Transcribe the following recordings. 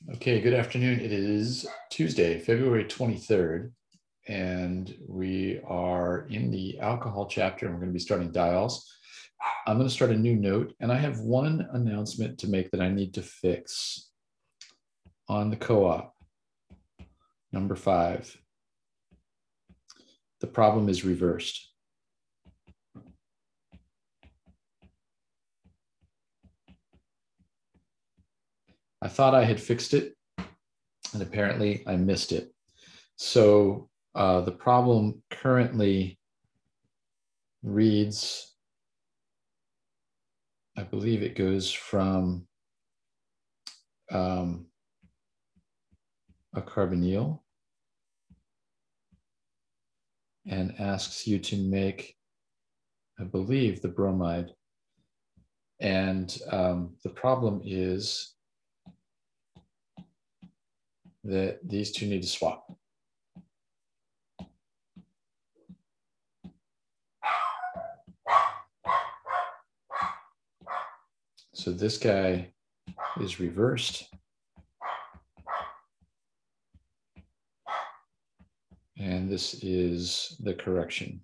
Okay, good afternoon. It is Tuesday, February 23rd, and we are in the alcohol chapter, and we're going to be starting diols. I'm going to start a new note, and I have one announcement to make that I need to fix on the co-op, number 5. The problem is reversed. I thought I had fixed it, and apparently I missed it. So the problem currently reads, I believe it goes from a carbonyl and asks you to make, I believe, the bromide. And the problem is that these two need to swap. So this guy is reversed. And this is the correction.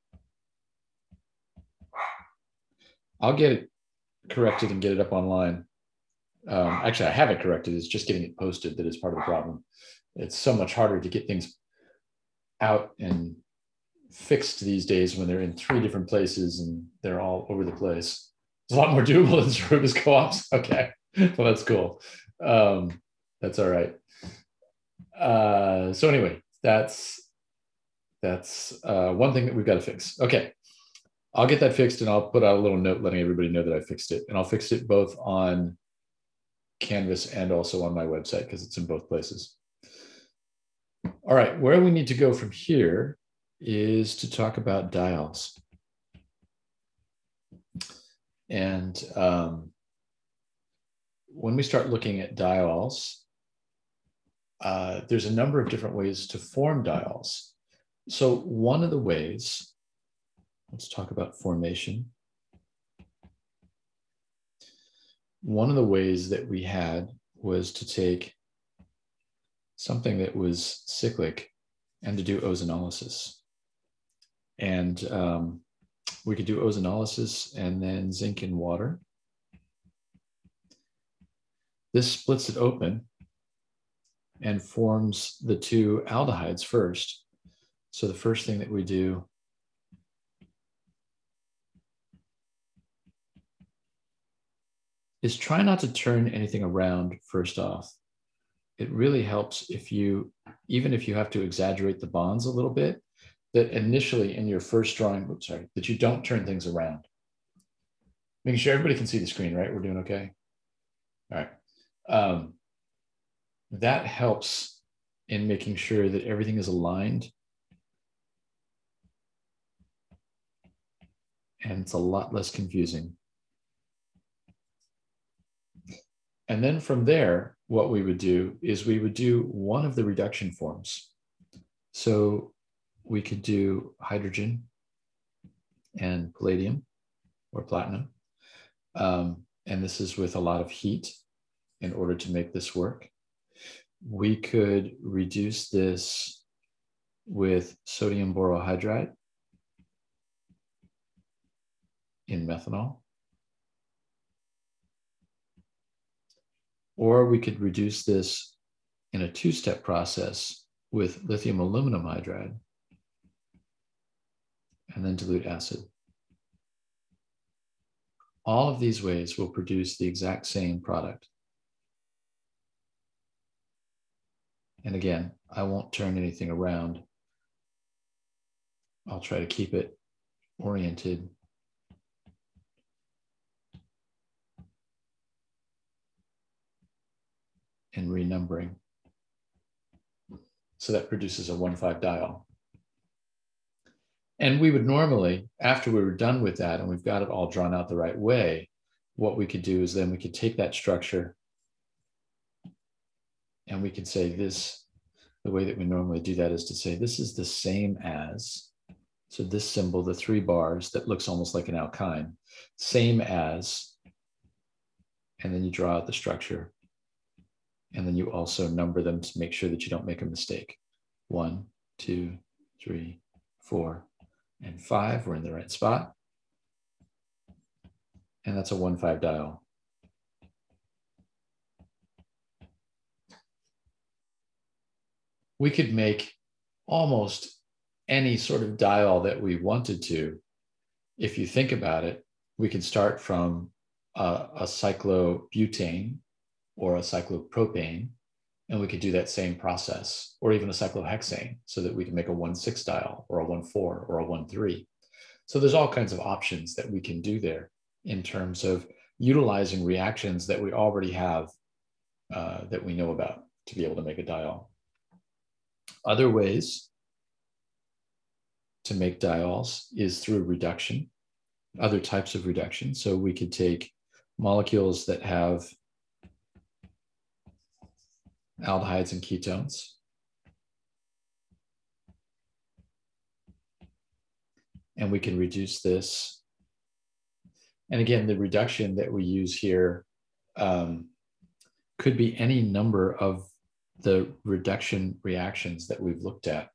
I'll get it corrected and get it up online. Actually, I have it corrected. It's just getting it posted that is part of the problem. It's so much harder to get things out and fixed these days when they're in 3 different places and they're all over the place. It's a lot more doable than Rubus co-ops. Okay, well, that's cool. That's all right. So anyway, that's one thing that we've got to fix. Okay, I'll get that fixed, and I'll put out a little note letting everybody know that I fixed it. And I'll fix it both on Canvas and also on my website because it's in both places. All right, where we need to go from here is to talk about diols. And when we start looking at diols, there's a number of different ways to form diols. So one of the ways, let's talk about formation. One of the ways that we had was to take something that was cyclic and to do ozonolysis. And we could do ozonolysis and then zinc in water. This splits it open and forms the 2 aldehydes first. So the first thing that we do is try not to turn anything around first off. It really helps if you, even if you have to exaggerate the bonds a little bit, that initially in your first drawing, that you don't turn things around. Making sure everybody can see the screen, right? We're doing okay? All right. That helps in making sure that everything is aligned. And it's a lot less confusing. And then from there, what we would do is we would do one of the reduction forms. So we could do hydrogen and palladium or platinum. And this is with a lot of heat in order to make this work. We could reduce this with sodium borohydride in methanol. Or we could reduce this in a 2-step process with lithium aluminum hydride and then dilute acid. All of these ways will produce the exact same product. And again, I won't turn anything around. I'll try to keep it oriented. And renumbering. So that produces a 1,5 diol. And we would normally, after we were done with that and we've got it all drawn out the right way, what we could do is then we could take that structure and we could say this, the way that we normally do that is to say this is the same as, so this symbol, the 3 bars that looks almost like an alkyne, same as, and then you draw out the structure And then you also number them to make sure that you don't make a mistake. 1, 2, 3, 4, and 5. We're in the right spot. And that's a 1,5 diol. We could make almost any sort of diol that we wanted to. If you think about it, we could start from a cyclobutane or a cyclopropane, and we could do that same process, or even a cyclohexane, so that we can make a 1,6 diol or a 1,4 or a 1,3. So there's all kinds of options that we can do there in terms of utilizing reactions that we already have that we know about to be able to make a diol. Other ways to make diols is through reduction, other types of reduction. So we could take molecules that have aldehydes and ketones, and we can reduce this. And again, the reduction that we use here could be any number of the reduction reactions that we've looked at.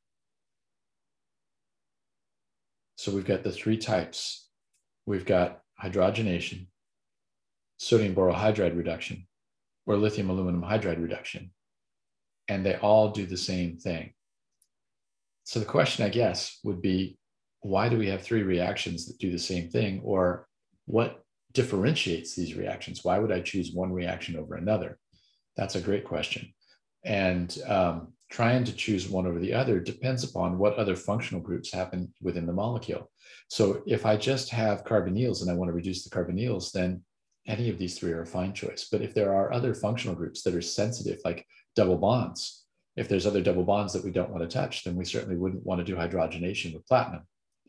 So we've got the 3 types. We've got hydrogenation, sodium borohydride reduction, or lithium aluminum hydride reduction. And they all do the same thing. So the question, I guess, would be, why do we have 3 reactions that do the same thing? Or what differentiates these reactions? Why would I choose one reaction over another? That's a great question. And trying to choose one over the other depends upon what other functional groups happen within the molecule. So if I just have carbonyls and I want to reduce the carbonyls, then any of these 3 are a fine choice. But if there are other functional groups that are sensitive, like double bonds, if there's other double bonds that we don't want to touch, then we certainly wouldn't want to do hydrogenation with platinum.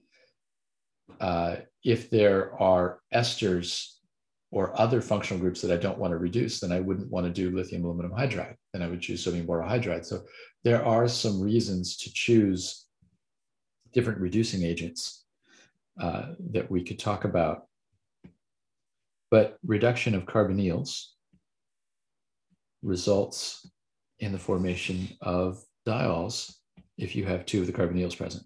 If there are esters or other functional groups that I don't want to reduce, then I wouldn't want to do lithium aluminum hydride. Then I would choose sodium borohydride. So there are some reasons to choose different reducing agents that we could talk about. But reduction of carbonyls results in the formation of diols if you have 2 of the carbonyls present.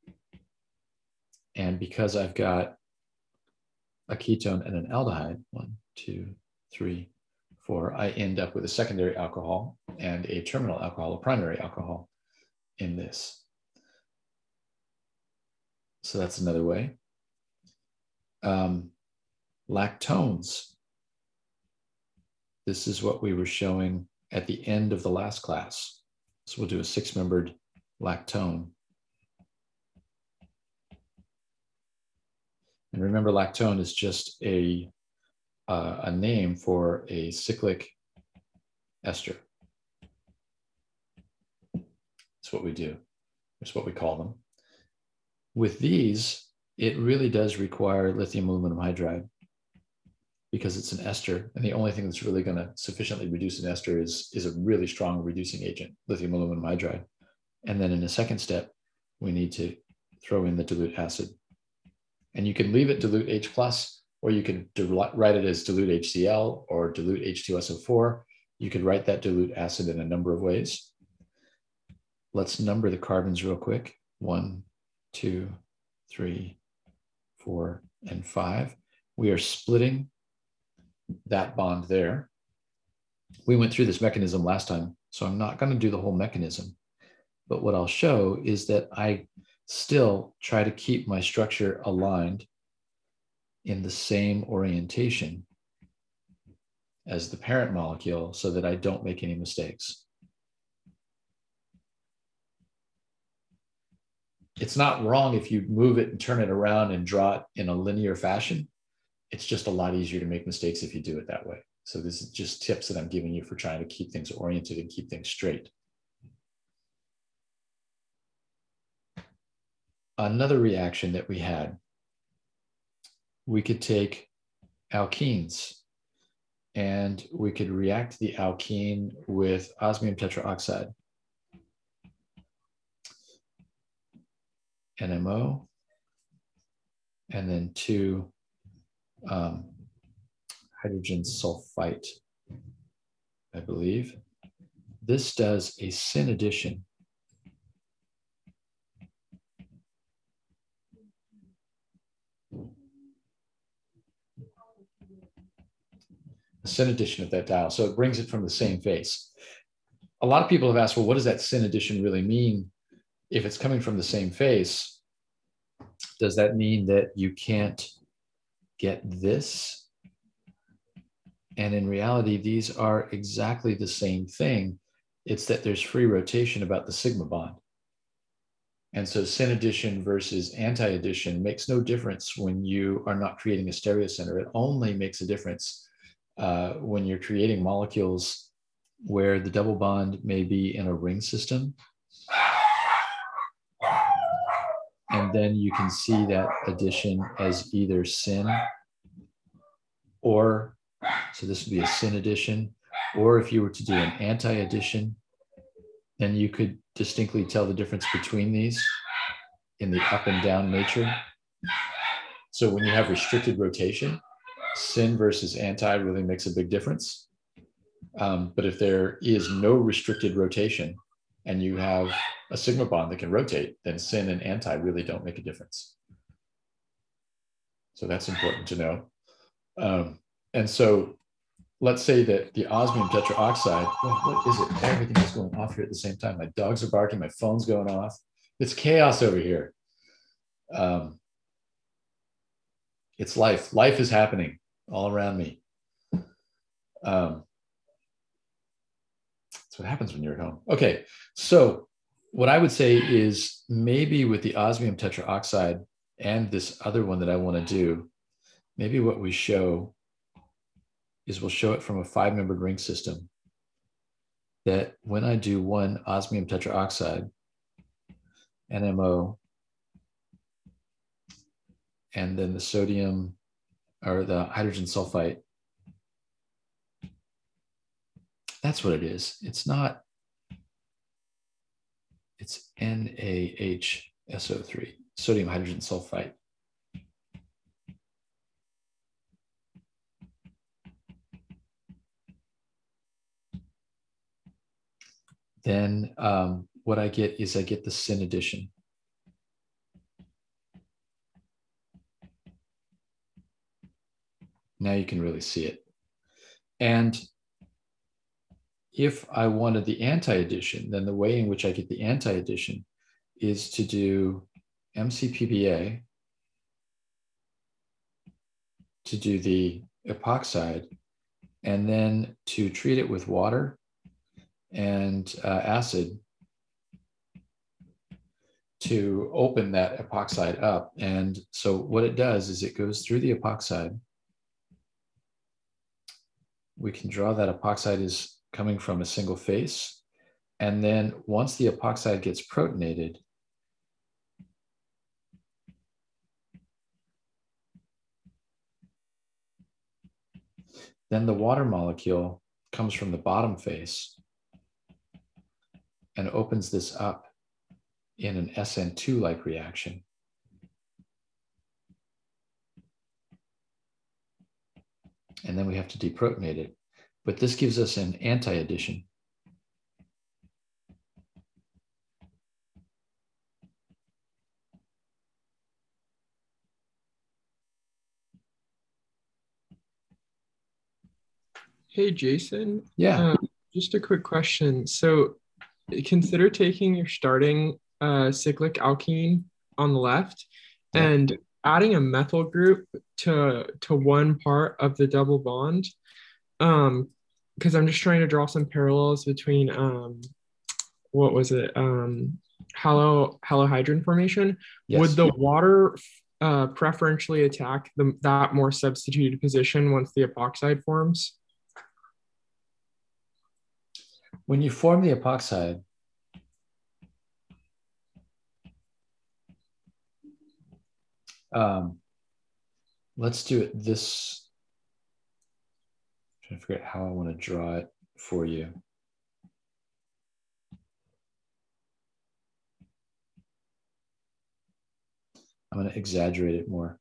And because I've got a ketone and an aldehyde, 1, 2, 3, 4, I end up with a secondary alcohol and a terminal alcohol, a primary alcohol in this. So that's another way. Lactones. This is what we were showing at the end of the last class. So we'll do a 6-membered lactone. And remember, lactone is just a name for a cyclic ester. That's what we do. That's what we call them. With these, it really does require lithium aluminum hydride because it's an ester. And the only thing that's really going to sufficiently reduce an ester is a really strong reducing agent, lithium aluminum hydride. And then in a second step, we need to throw in the dilute acid. And you can leave it dilute H+, or you can write it as dilute HCl or dilute H2SO4. You could write that dilute acid in a number of ways. Let's number the carbons real quick. 1, 2, 3, 4, and 5. We are splitting that bond there. We went through this mechanism last time, so I'm not going to do the whole mechanism. But what I'll show is that I still try to keep my structure aligned in the same orientation as the parent molecule so that I don't make any mistakes. It's not wrong if you move it and turn it around and draw it in a linear fashion. It's just a lot easier to make mistakes if you do it that way. So this is just tips that I'm giving you for trying to keep things oriented and keep things straight. Another reaction that we had, we could take alkenes and we could react the alkene with osmium tetraoxide. NMO, and then 2 hydrogen sulfite, I believe. this does a syn addition. A syn addition of that dial. So it brings it from the same face. A lot of people have asked, well, what does that syn addition really mean? If it's coming from the same face, does that mean that you can't get this? And in reality, these are exactly the same thing. It's that there's free rotation about the sigma bond. And so syn addition versus anti-addition makes no difference when you are not creating a stereocenter. It only makes a difference when you're creating molecules where the double bond may be in a ring system. And then you can see that addition as either syn or, so this would be a syn addition, or if you were to do an anti-addition, then you could distinctly tell the difference between these in the up and down nature. So when you have restricted rotation, syn versus anti really makes a big difference. But if there is no restricted rotation and you have a sigma bond that can rotate, then syn and anti really don't make a difference. So that's important to know. And so let's say that the osmium tetraoxide, what is it? Everything is going off here at the same time. My dogs are barking, my phone's going off. It's chaos over here. It's life. Life is happening all around me. That's what happens when you're at home. Okay, so what I would say is maybe with the osmium tetraoxide and this other one that I want to do, maybe what we show is we'll show it from a 5-membered ring system, that when I do one osmium tetraoxide, NMO, and then the sodium or the hydrogen sulfite, that's what it is. It's not, it's NaHSO3, sodium hydrogen sulfite. Then what I get is I get the syn addition. Now you can really see it. And if I wanted the anti-addition, then the way in which I get the anti-addition is to do MCPBA, to do the epoxide, and then to treat it with water and acid to open that epoxide up. And so what it does is it goes through the epoxide. We can draw that epoxide is coming from a single face. And then once the epoxide gets protonated, then the water molecule comes from the bottom face and opens this up in an SN2-like reaction. And then we have to deprotonate it. But this gives us an anti-addition. Hey, Jason. Yeah. Just a quick question. So consider taking your starting cyclic alkene on the left and adding a methyl group to one part of the double bond. Because I'm just trying to draw some parallels between what was it? Halohydrin formation. Yes. Would the water preferentially attack that more substituted position once the epoxide forms? When you form the epoxide, let's do it this. I'm trying to figure out how I want to draw it for you. I'm going to exaggerate it more.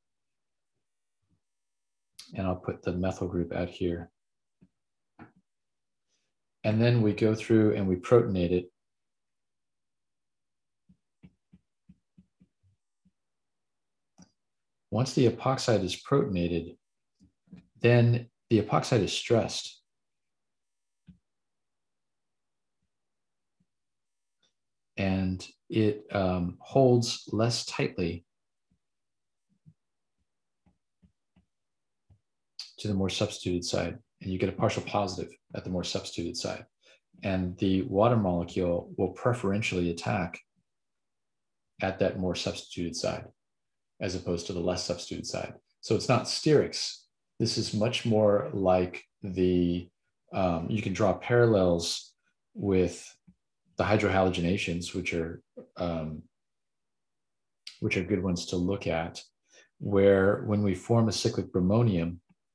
And I'll put the methyl group out here. And then we go through and we protonate it. Once the epoxide is protonated, then the epoxide is stressed. And it holds less tightly to the more substituted side. And you get a partial positive at the more substituted side. And the water molecule will preferentially attack at that more substituted side, as opposed to the less substituted side. So it's not sterics. This is much more like the, you can draw parallels with the hydrohalogenations, which are good ones to look at, where when we form a cyclic bromonium,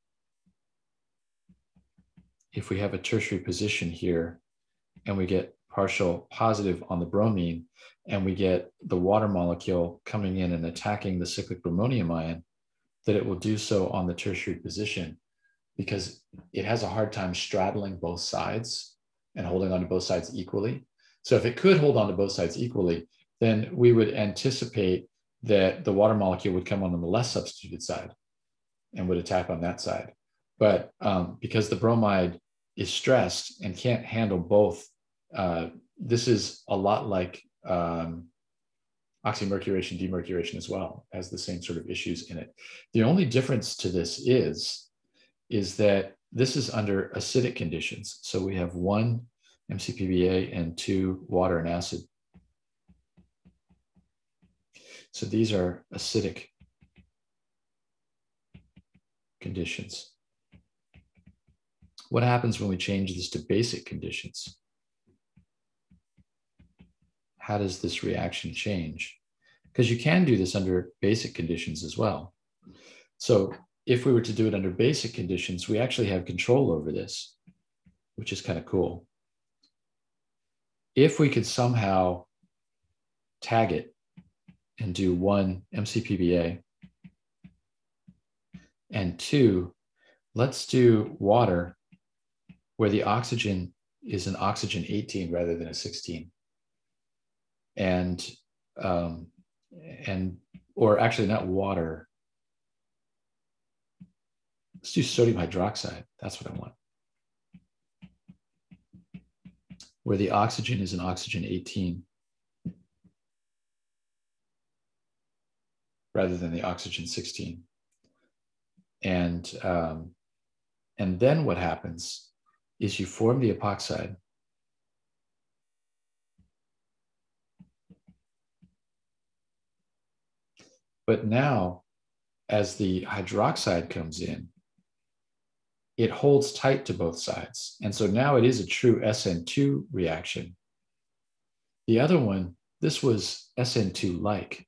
if we have a tertiary position here and we get partial positive on the bromine, and we get the water molecule coming in and attacking the cyclic bromonium ion, that it will do so on the tertiary position because it has a hard time straddling both sides and holding on to both sides equally. So if it could hold on to both sides equally, then we would anticipate that the water molecule would come on the less substituted side and would attack on that side. But because the bromide is stressed and can't handle both, this is a lot like oxymercuration, demercuration as well, has the same sort of issues in it. The only difference to this is that this is under acidic conditions. So we have 1 MCPBA and 2 water and acid. So these are acidic conditions. What happens when we change this to basic conditions? How does this reaction change? Because you can do this under basic conditions as well. So if we were to do it under basic conditions, we actually have control over this, which is kind of cool. If we could somehow tag it and do 1 MCPBA and 2, let's do water where the oxygen is an oxygen 18 rather than a 16. Or actually not water. Let's do sodium hydroxide. That's what I want. Where the oxygen is an oxygen 18 rather than the oxygen 16. And then what happens is you form the epoxide. But now, as the hydroxide comes in, it holds tight to both sides. And so now it is a true SN2 reaction. The other one, this was SN2-like,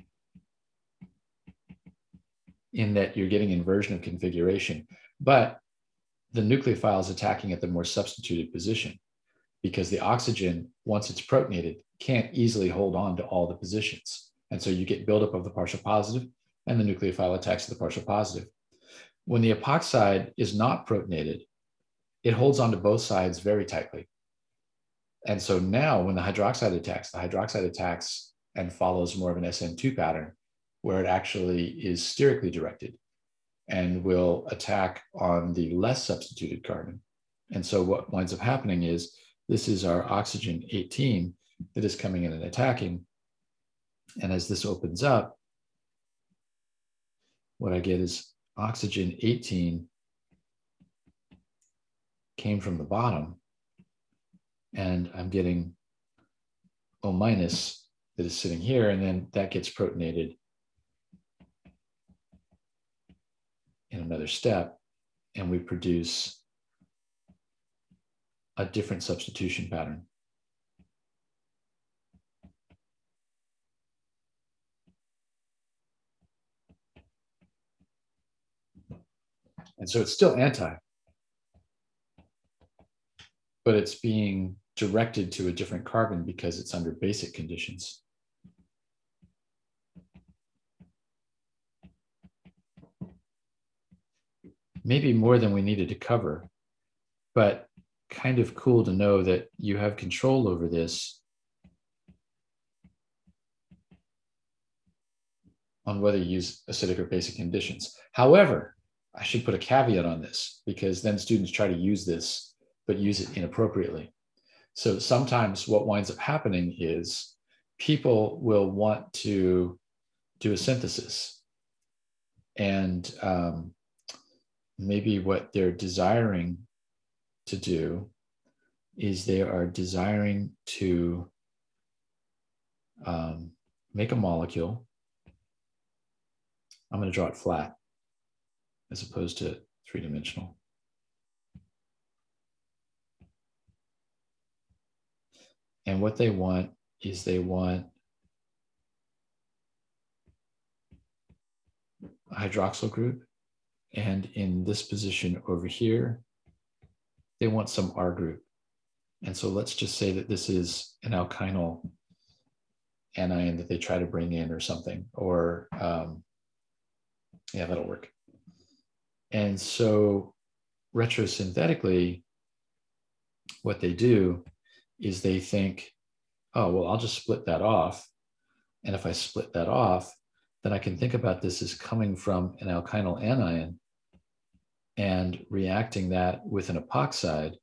in that you're getting inversion of configuration, but the nucleophile is attacking at the more substituted position because the oxygen, once it's protonated, can't easily hold on to all the positions. And so you get buildup of the partial positive and the nucleophile attacks the partial positive. When the epoxide is not protonated, it holds onto both sides very tightly. And so now when the hydroxide attacks and follows more of an SN2 pattern where it actually is sterically directed and will attack on the less substituted carbon. And so what winds up happening is this is our oxygen 18 that is coming in and attacking. And as this opens up, what I get is oxygen 18 came from the bottom, and I'm getting O minus that is sitting here, and then that gets protonated in another step, and we produce a different substitution pattern. And so it's still anti, but it's being directed to a different carbon because it's under basic conditions. Maybe more than we needed to cover, but kind of cool to know that you have control over this on whether you use acidic or basic conditions. However, I should put a caveat on this because then students try to use this, but use it inappropriately. So sometimes what winds up happening is people will want to do a synthesis, and maybe what they're desiring to do is they are desiring to make a molecule. I'm going to draw it flat as opposed to three-dimensional. And what they want is they want a hydroxyl group. And in this position over here, they want some R group. And so let's just say that this is an alkynyl anion that they try to bring in or something, or yeah, that'll work. And so retrosynthetically, what they do is they think, oh, well, I'll just split that off. And if I split that off, then I can think about this as coming from an alkynyl anion and reacting that with an epoxide.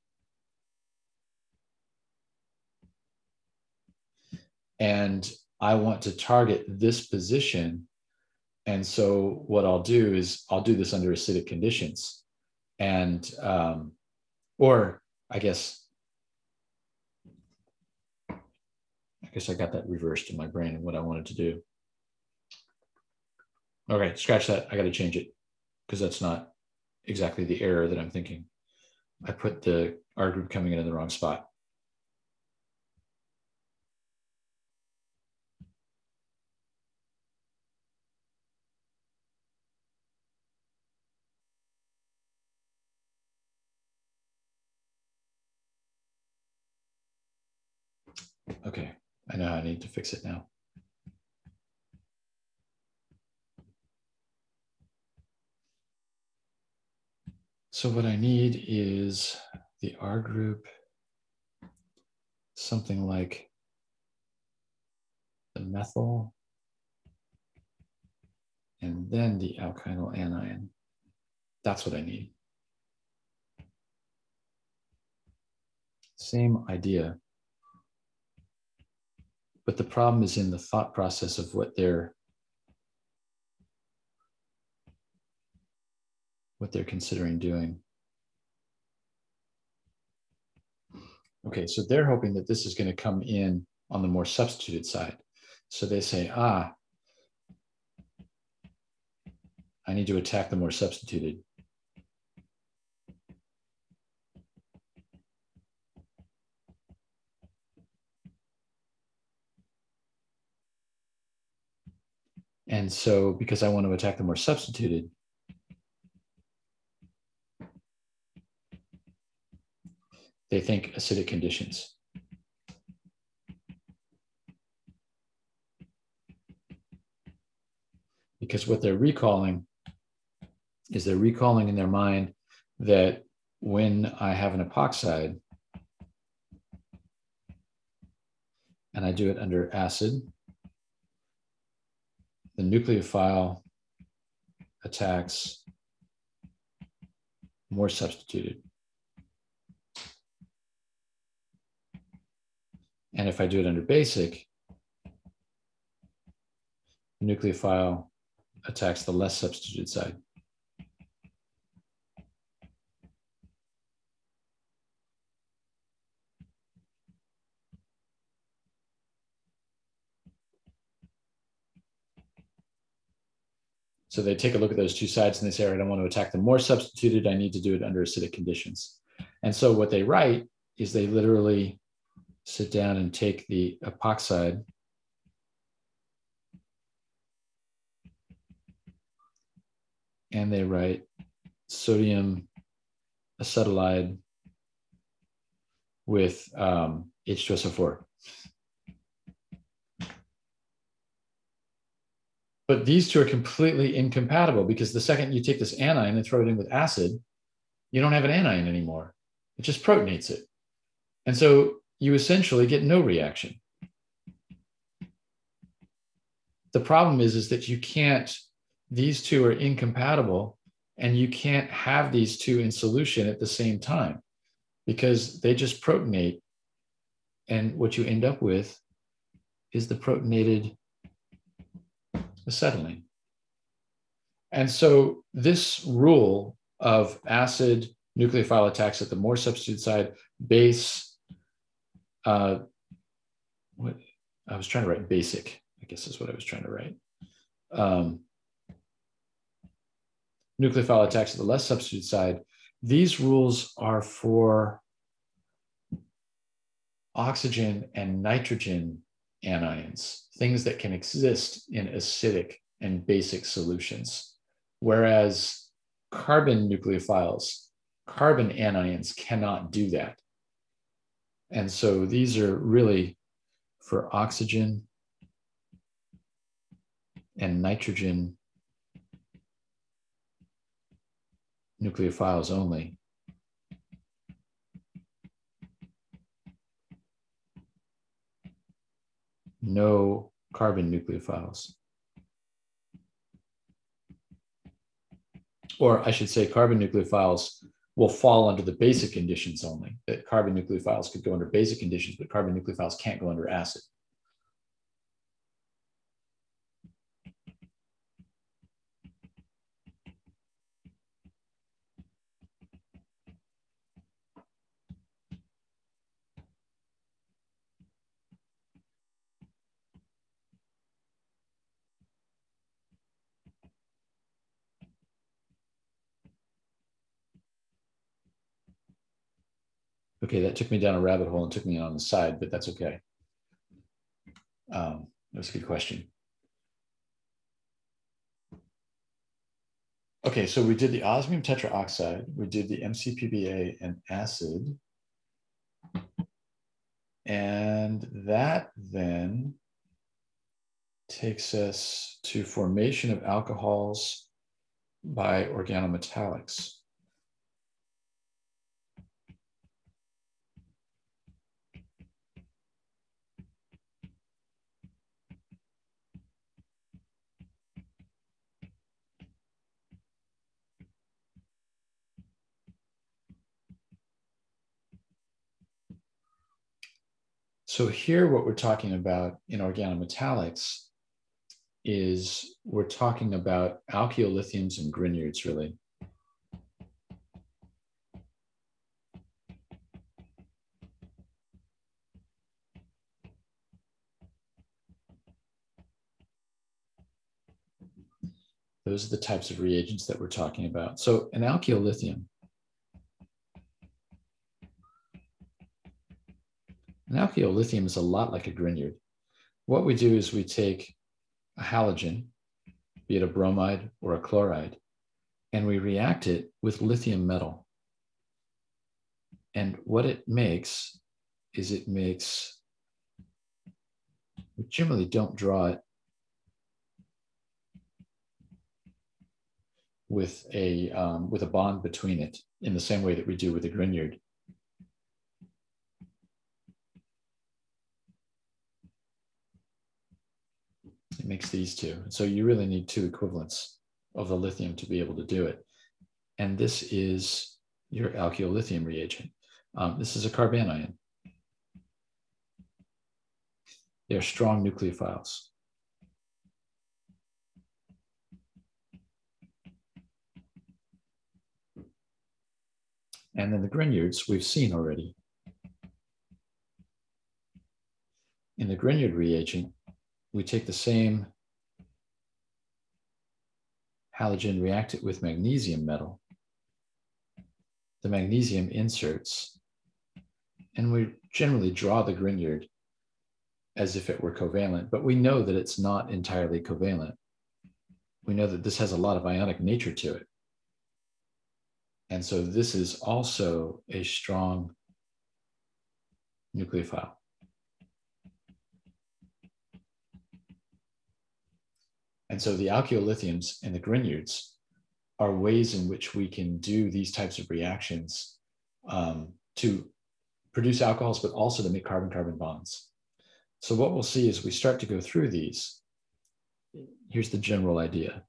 And I want to target this position. And so what I'll do is I'll do this under acidic conditions. And, or I guess I got that reversed in my brain and what I wanted to do. Okay, scratch that. I got to change it because that's not exactly the error that I'm thinking. I put the R group coming in the wrong spot. Okay, I know how I need to fix it now. So what I need is the R group, something like the methyl, and then the alkynyl anion. That's what I need. Same idea. But the problem is in the thought process of what they're considering doing. Okay, so they're hoping that this is going to come in on the more substituted side. So they say, I need to attack the more substituted. And so because I want to attack the more substituted, they think acidic conditions. Because what they're recalling is they're recalling in their mind that when I have an epoxide and I do it under acid, the nucleophile attacks more substituted. And if I do it under basic, the nucleophile attacks the less substituted side. So they take a look at those two sides and they say, all right, I want to attack the more substituted. I need to do it under acidic conditions. And so what they write is they literally sit down and take the epoxide and they write sodium acetylide with H2SO4. But these two are completely incompatible because the second you take this anion and throw it in with acid, you don't have an anion anymore. It just protonates it. And so you essentially get no reaction. The problem is that you can't, these two are incompatible, and you can't have these two in solution at the same time because they just protonate. And what you end up with is the protonated acetylene. And so this rule of acid nucleophile attacks at the more substituted side, base, what I was trying to write basic, I guess is what I was trying to write. Nucleophile attacks at the less substituted side. These rules are for oxygen and nitrogen anions, things that can exist in acidic and basic solutions. Whereas carbon nucleophiles, carbon anions cannot do that. And so these are really for oxygen and nitrogen nucleophiles only. No carbon nucleophiles. Or I should say carbon nucleophiles will fall under the basic conditions only, that carbon nucleophiles could go under basic conditions, but carbon nucleophiles can't go under acid. Okay, that took me down a rabbit hole and took me on the side, but that's okay. That was a good question. Okay, so we did the osmium tetraoxide, we did the MCPBA and acid. And that then takes us to formation of alcohols by organometallics. So here what we're talking about in organometallics is we're talking about alkylolithiums and Grignards, really. Those are the types of reagents that we're talking about. So an alkylolithium. An alkylolithium is a lot like a Grignard. What we do is we take a halogen, be it a bromide or a chloride, and we react it with lithium metal. And what it makes is we generally don't draw it with a bond between it in the same way that we do with a Grignard. It makes these two. So you really need two equivalents of the lithium to be able to do it. And this is your alkylolithium reagent. This is a carbanion. They're strong nucleophiles. And then the Grignards we've seen already. In the Grignard reagent, we take the same halogen, react it with magnesium metal. The magnesium inserts, and we generally draw the Grignard as if it were covalent, but we know that it's not entirely covalent. We know that this has a lot of ionic nature to it. And so this is also a strong nucleophile. And so the alkylolithiums and the Grignards are ways in which we can do these types of reactions to produce alcohols, but also to make carbon-carbon bonds. So what we'll see is we start to go through these. Here's the general idea.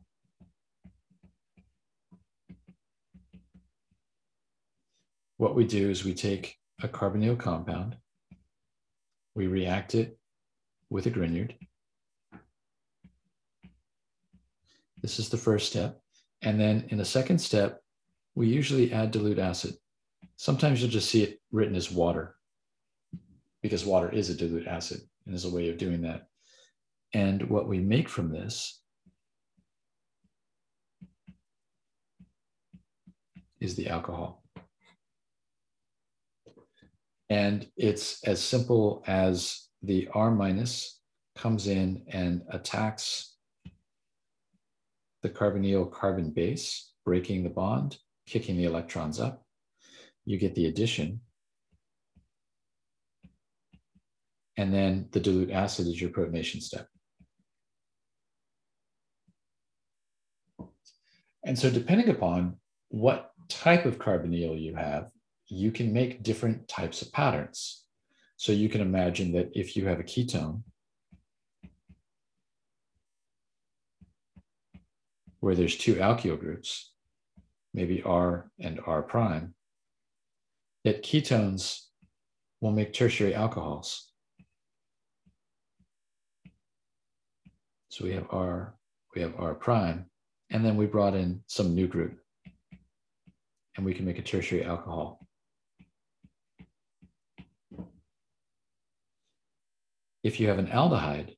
What we do is we take a carbonyl compound, we react it with a Grignard. This is the first step. And then in the second step, we usually add dilute acid. Sometimes you'll just see it written as water, because water is a dilute acid, and there's a way of doing that. And what we make from this is the alcohol. And it's as simple as the R minus comes in and attacks the carbonyl carbon base, breaking the bond, kicking the electrons up. You get the addition. And then the dilute acid is your protonation step. And so depending upon what type of carbonyl you have, you can make different types of patterns. So you can imagine that if you have a ketone where there's two alkyl groups, maybe R and R prime, that ketones will make tertiary alcohols. So we have R prime, and then we brought in some new group, and we can make a tertiary alcohol. If you have an aldehyde,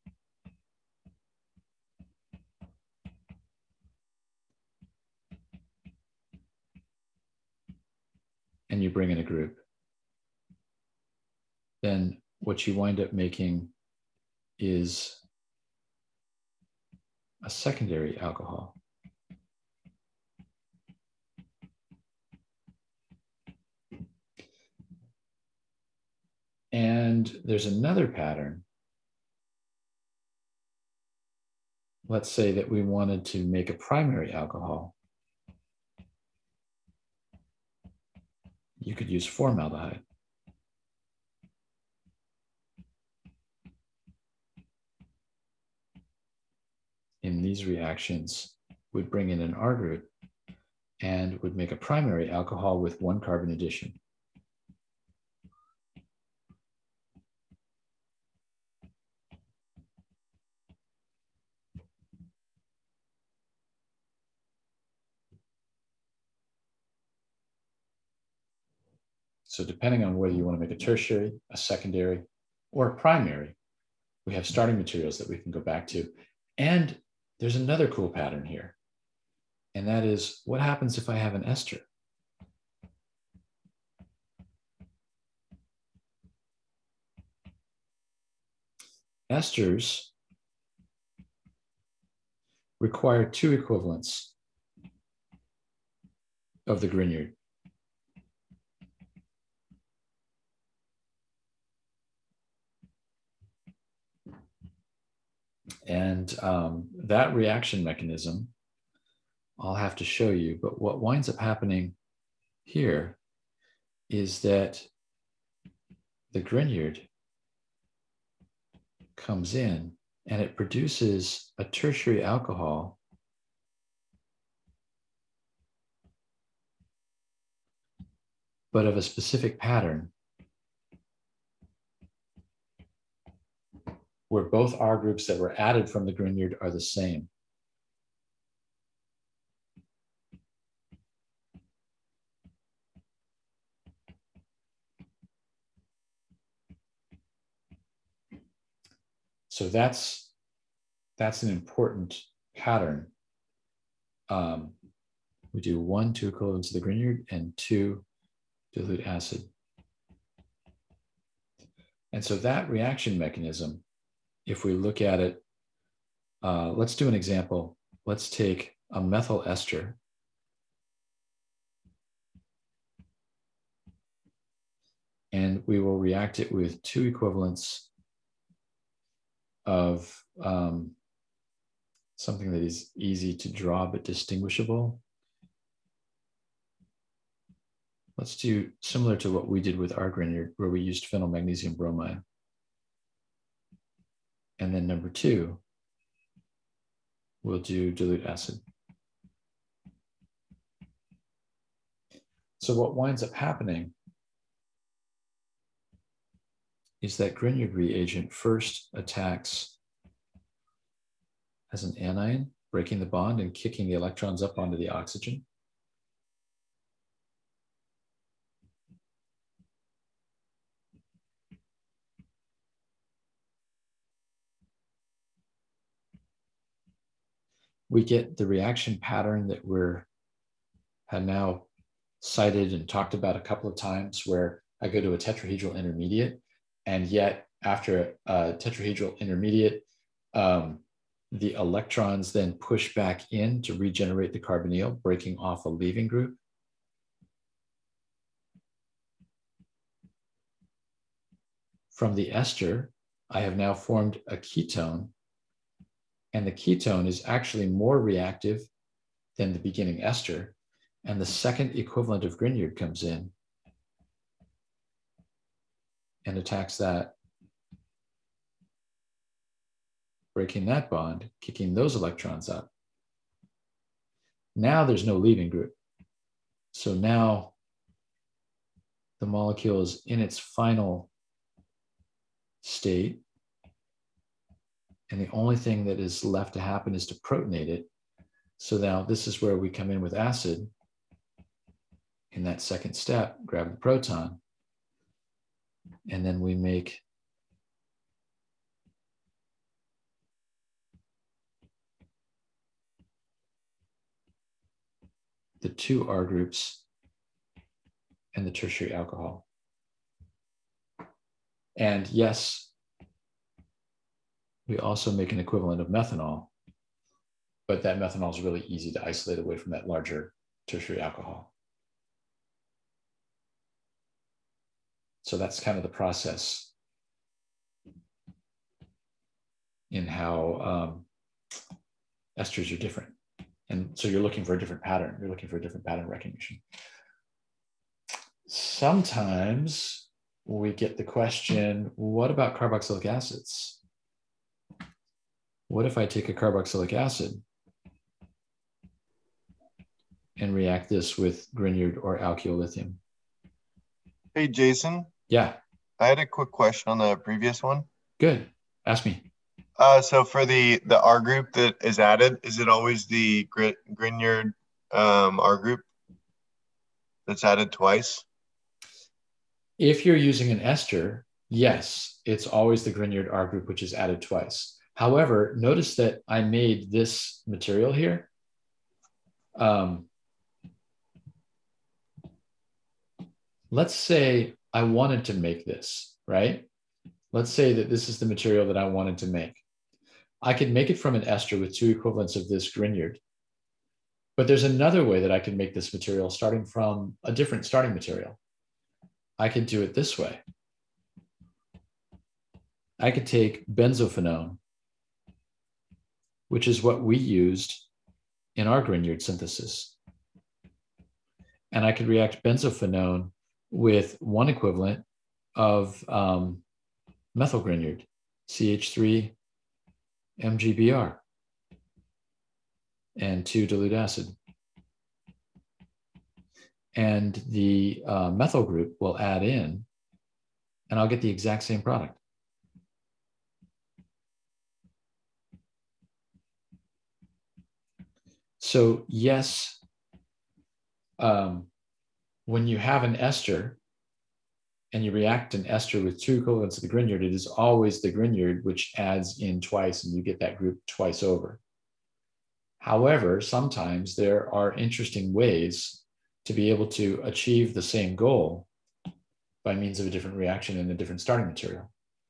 and you bring in a group, then what you wind up making is a secondary alcohol. And there's another pattern. Let's say that we wanted to make a primary alcohol. You could use formaldehyde. In these reactions, would bring in an R group and would make a primary alcohol with one carbon addition. So depending on whether you want to make a tertiary, a secondary, or a primary, we have starting materials that we can go back to. And there's another cool pattern here. And that is, what happens if I have an ester? Esters require two equivalents of the Grignard. And that reaction mechanism, I'll have to show you, but what winds up happening here is that the Grignard comes in and it produces a tertiary alcohol but of a specific pattern where both R groups that were added from the Grignard are the same. So that's an important pattern. We do 1, 2 equivalents of the Grignard and 2 dilute acid. And so that reaction mechanism, if we look at it, let's do an example. Let's take a methyl ester. And we will react it with 2 equivalents of something that is easy to draw but distinguishable. let's do similar to what we did with our Grignard, where we used phenyl magnesium bromide. And then number 2, we'll do dilute acid. So what winds up happening is that Grignard reagent first attacks as an anion, breaking the bond and kicking the electrons up onto the oxygen. We get the reaction pattern that have now cited and talked about a couple of times, where I go to a tetrahedral intermediate, and yet after a tetrahedral intermediate, the electrons then push back in to regenerate the carbonyl, breaking off a leaving group. From the ester, I have now formed a ketone, and the ketone is actually more reactive than the beginning ester, and the second equivalent of Grignard comes in and attacks that, breaking that bond, kicking those electrons up. Now there's no leaving group. So now the molecule is in its final state, and the only thing that is left to happen is to protonate it. So now this is where we come in with acid. In that second step, grab the proton, and then we make the 2 R groups and the tertiary alcohol. And yes, we also make an equivalent of methanol, but that methanol is really easy to isolate away from that larger tertiary alcohol. So that's kind of the process in how esters are different. And so you're looking for a different pattern. You're looking for a different pattern recognition. Sometimes we get the question, what about carboxylic acids? What if I take a carboxylic acid and react this with Grignard or alkyl lithium? Hey, Jason. Yeah. I had a quick question on the previous one. Good. Ask me. So for the R group that is added, is it always the Grignard R group that's added twice? If you're using an ester, yes, it's always the Grignard R group, which is added twice. However, notice that I made this material here. Let's say I wanted to make this, right? Let's say that this is the material that I wanted to make. I could make it from an ester with 2 equivalents of this Grignard. But there's another way that I can make this material starting from a different starting material. I could do it this way. I could take benzophenone, which is what we used in our Grignard synthesis. And I could react benzophenone with 1 equivalent of methyl Grignard, CH3 MgBr, and 2 dilute acid. And the methyl group will add in, and I'll get the exact same product. So yes, when you have an ester and you react an ester with 2 equivalents of the Grignard, it is always the Grignard which adds in twice, and you get that group twice over. However, sometimes there are interesting ways to be able to achieve the same goal by means of a different reaction and a different starting material.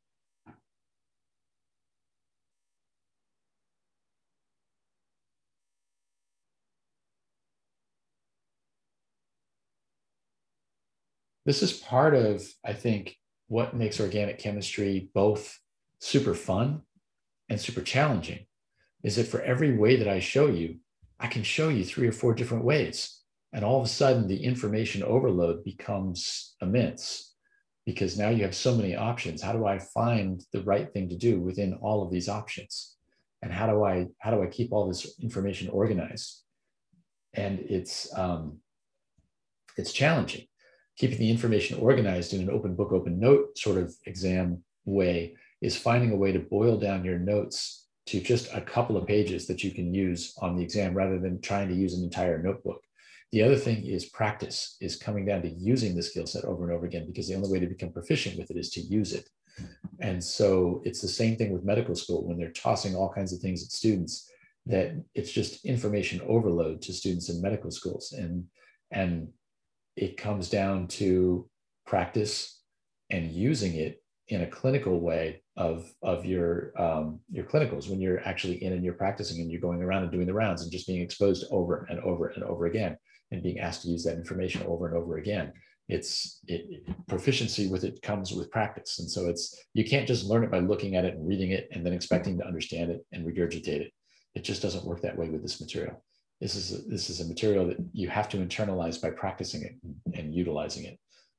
This is part of, I think, what makes organic chemistry both super fun and super challenging, is that for every way that I show you, I can show you 3 or 4 different ways. And all of a sudden, the information overload becomes immense because now you have so many options. How do I find the right thing to do within all of these options? And how do I keep all this information organized? And it's challenging. Keeping the information organized in an open book, open note sort of exam way is finding a way to boil down your notes to just a couple of pages that you can use on the exam rather than trying to use an entire notebook. The other thing is practice, is coming down to using the skill set over and over again, because the only way to become proficient with it is to use it. And so it's the same thing with medical school when they're tossing all kinds of things at students, that it's just information overload to students in medical schools. And it comes down to practice and using it in a clinical way of your clinicals, when you're actually in and you're practicing and you're going around and doing the rounds and just being exposed over and over and over again and being asked to use that information over and over again. Proficiency with it comes with practice. And so you can't just learn it by looking at it and reading it and then expecting to understand it and regurgitate it. It just doesn't work that way with this material. This is a material that you have to internalize by practicing it and utilizing it.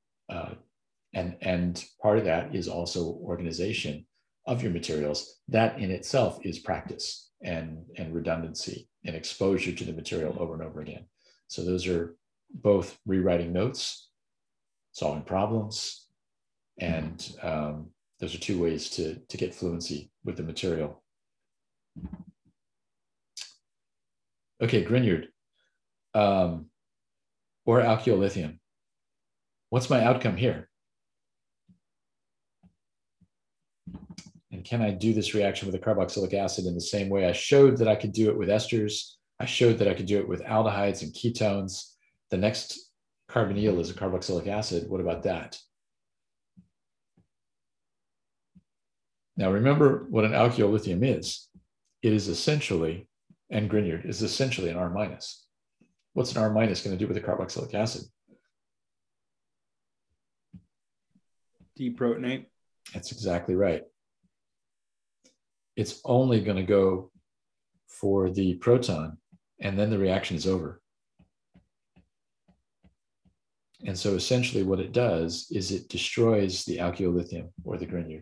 And part of that is also organization of your materials. That in itself is practice and redundancy and exposure to the material over and over again. So those are both rewriting notes, solving problems, and those are two ways to get fluency with the material. Okay, Grignard, or alkylithium. What's my outcome here? And can I do this reaction with a carboxylic acid in the same way? I showed that I could do it with esters. I showed that I could do it with aldehydes and ketones. The next carbonyl is a carboxylic acid. What about that? Now remember what an alkylithium is. It is essentially, and Grignard is essentially an R minus. What's an R minus going to do with a carboxylic acid? Deprotonate. That's exactly right. It's only going to go for the proton, and then the reaction is over. And so essentially what it does is it destroys the alkylithium or the Grignard.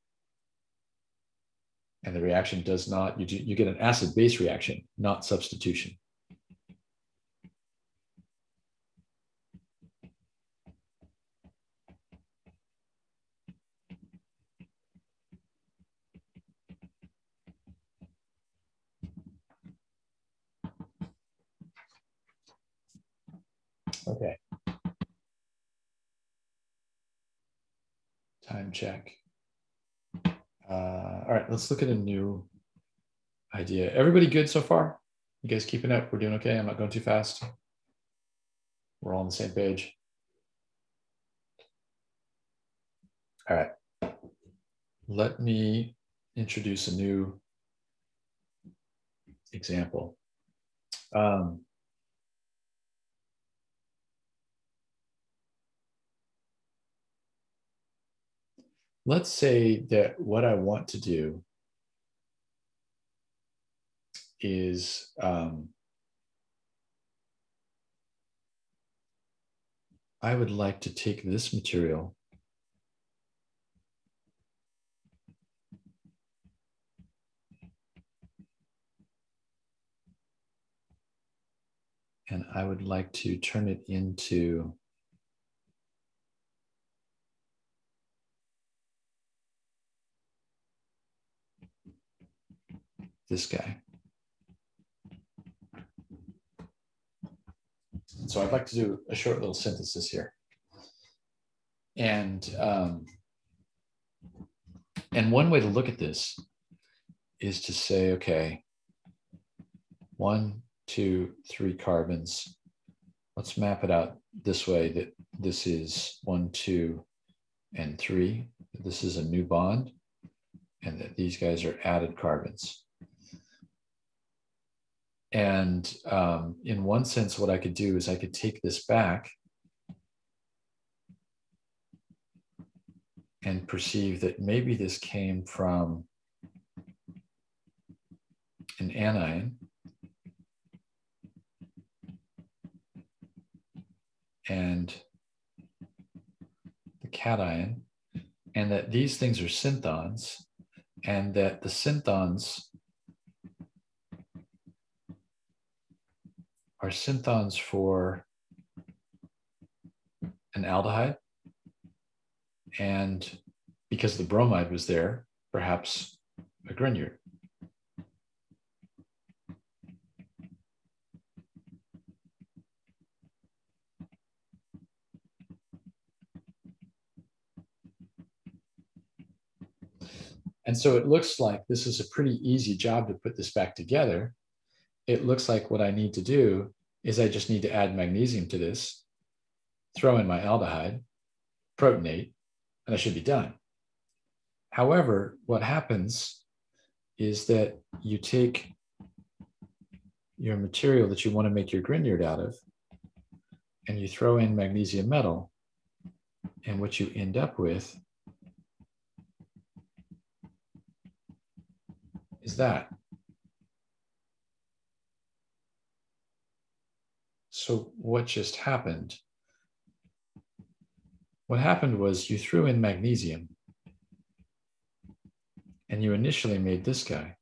And the reaction does not, you get an acid-base reaction, not substitution. Okay. Time check. All right, let's look at a new idea. Everybody good so far? You guys keeping up? We're doing okay? I'm not going too fast. We're all on the same page. All right. Let me introduce a new example. Let's say that what I want to do is I would like to take this material and I would like to turn it into this guy. And so I'd like to do a short little synthesis here. And one way to look at this is to say, okay, 1, 2, 3 carbons. Let's map it out this way, that this is 1, 2, and 3. This is a new bond, and that these guys are added carbons. And in one sense, what I could do is I could take this back and perceive that maybe this came from an anion and the cation, and that these things are synthons, and that the synthons are synthons for an aldehyde, and because the bromide was there, perhaps a Grignard. And so it looks like this is a pretty easy job to put this back together. It looks like what I need to do is I just need to add magnesium to this, throw in my aldehyde, protonate, and I should be done. However, what happens is that you take your material that you want to make your Grignard out of, and you throw in magnesium metal, and what you end up with is that. So what just happened? What happened was you threw in magnesium, and you initially made this guy.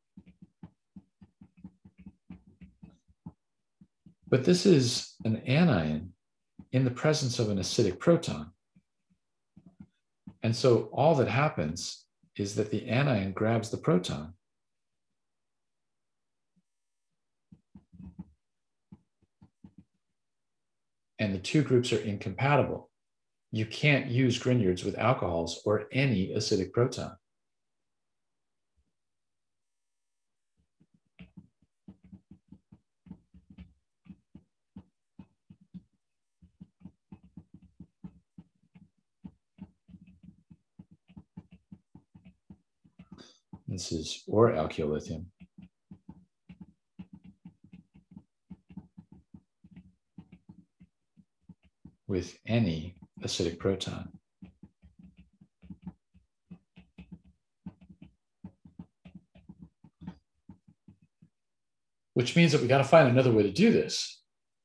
But this is an anion in the presence of an acidic proton. And so all that happens is that the anion grabs the proton. And the two groups are incompatible. You can't use Grignards with alcohols or any acidic proton. This is or alkyl lithium. With any acidic proton. Which means that we got to find another way to do this.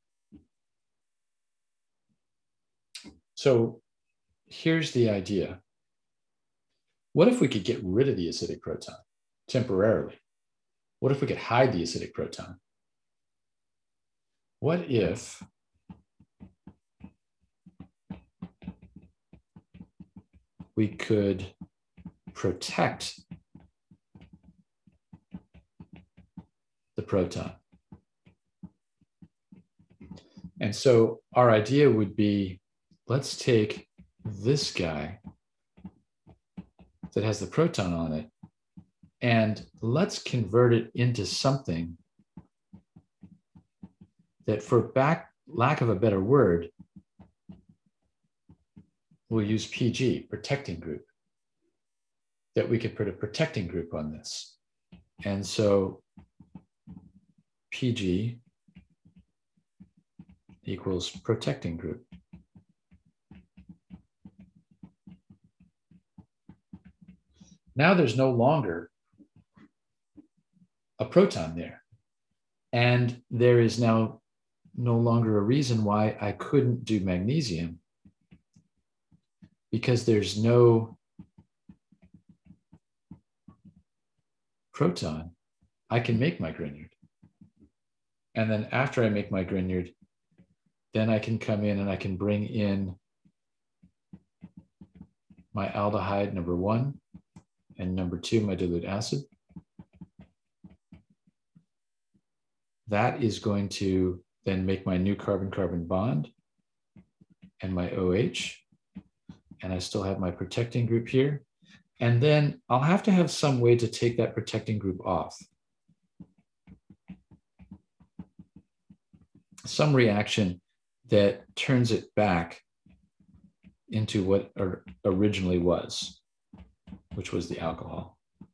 So here's the idea. What if we could get rid of the acidic proton temporarily? What if we could hide the acidic proton? What if we could protect the proton? And so our idea would be, let's take this guy that has the proton on it, and let's convert it into something that, for lack of a better word, we'll use PG, protecting group, that we could put a protecting group on this. And so PG equals protecting group. Now there's no longer a proton there. And there is now no longer a reason why I couldn't do magnesium, because there's no proton. I can make my Grignard. And then after I make my Grignard, then I can come in and I can bring in my aldehyde number 1 and number 2, my dilute acid. That is going to then make my new carbon-carbon bond and my OH. And I still have my protecting group here. And then I'll have to have some way to take that protecting group off. Some reaction that turns it back into what originally was, which was the alcohol.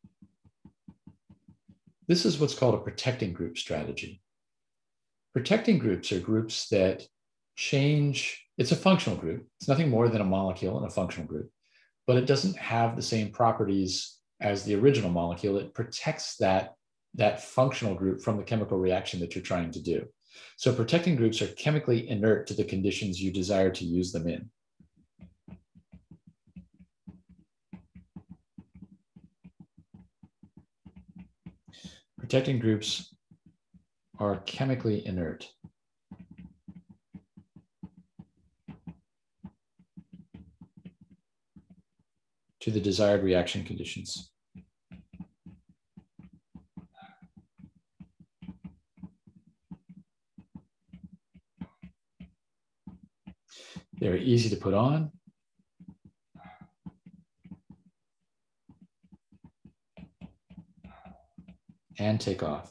This is what's called a protecting group strategy. Protecting groups are groups that change. It's a functional group. It's nothing more than a molecule in a functional group, but it doesn't have the same properties as the original molecule. It protects that functional group from the chemical reaction that you're trying to do. So protecting groups are chemically inert to the conditions you desire to use them in. Protecting groups are chemically inert to the desired reaction conditions. They're easy to put on. And take off.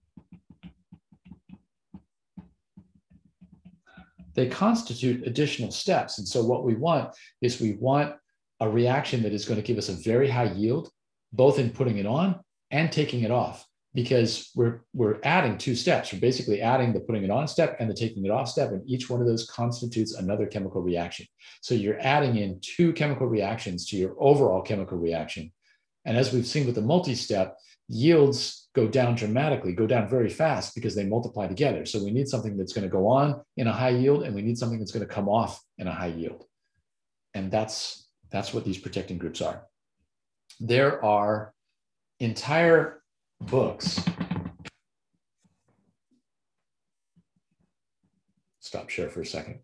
They constitute additional steps. And so what we want is we want a reaction that is going to give us a very high yield, both in putting it on and taking it off, because we're adding two steps. We're basically adding the putting it on step and the taking it off step, and each one of those constitutes another chemical reaction. So you're adding in two chemical reactions to your overall chemical reaction. And as we've seen with the multi-step, yields go down dramatically, go down very fast because they multiply together. So we need something that's going to go on in a high yield, and we need something that's going to come off in a high yield. And that's what these protecting groups are. There are entire books. Stop share for a second.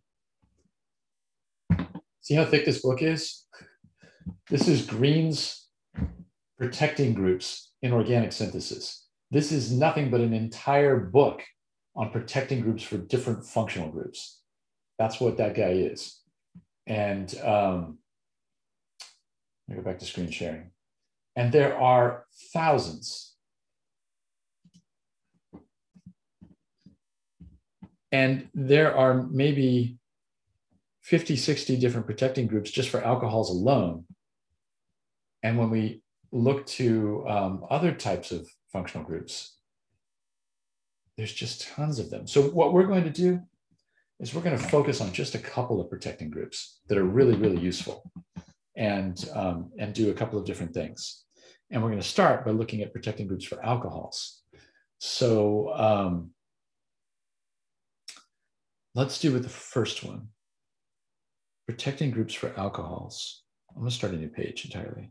See how thick this book is? This is Green's Protecting Groups in Organic Synthesis. This is nothing but an entire book on protecting groups for different functional groups. That's what that guy is. And let me go back to screen sharing. And there are thousands. And there are maybe 50, 60 different protecting groups just for alcohols alone. And when we look to other types of functional groups, there's just tons of them. So what we're going to do is we're going to focus on just a couple of protecting groups that are really, really useful, and do a couple of different things. And we're going to start by looking at protecting groups for alcohols. So let's do with the first one, protecting groups for alcohols. I'm going to start a new page entirely.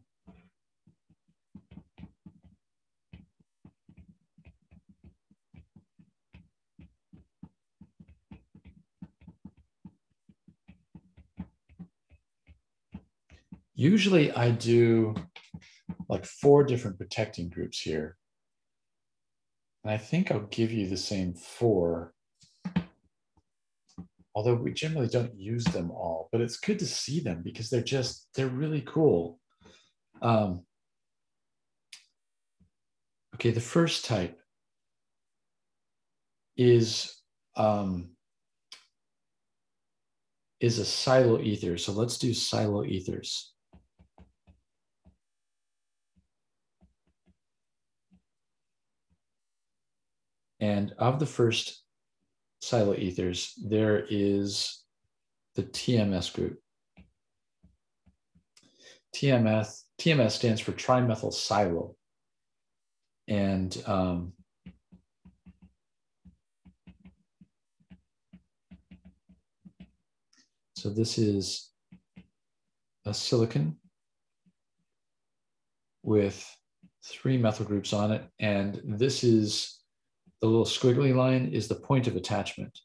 Usually I do like 4 different protecting groups here. And I think I'll give you the same 4, although we generally don't use them all, but it's good to see them because they're really cool. Okay, the first type is a siloether. So let's do siloethers. And of the first siloethers, there is the TMS group. TMS stands for trimethyl silo. And so this is a silicon with 3 methyl groups on it. And this is the little squiggly line is the point of attachment.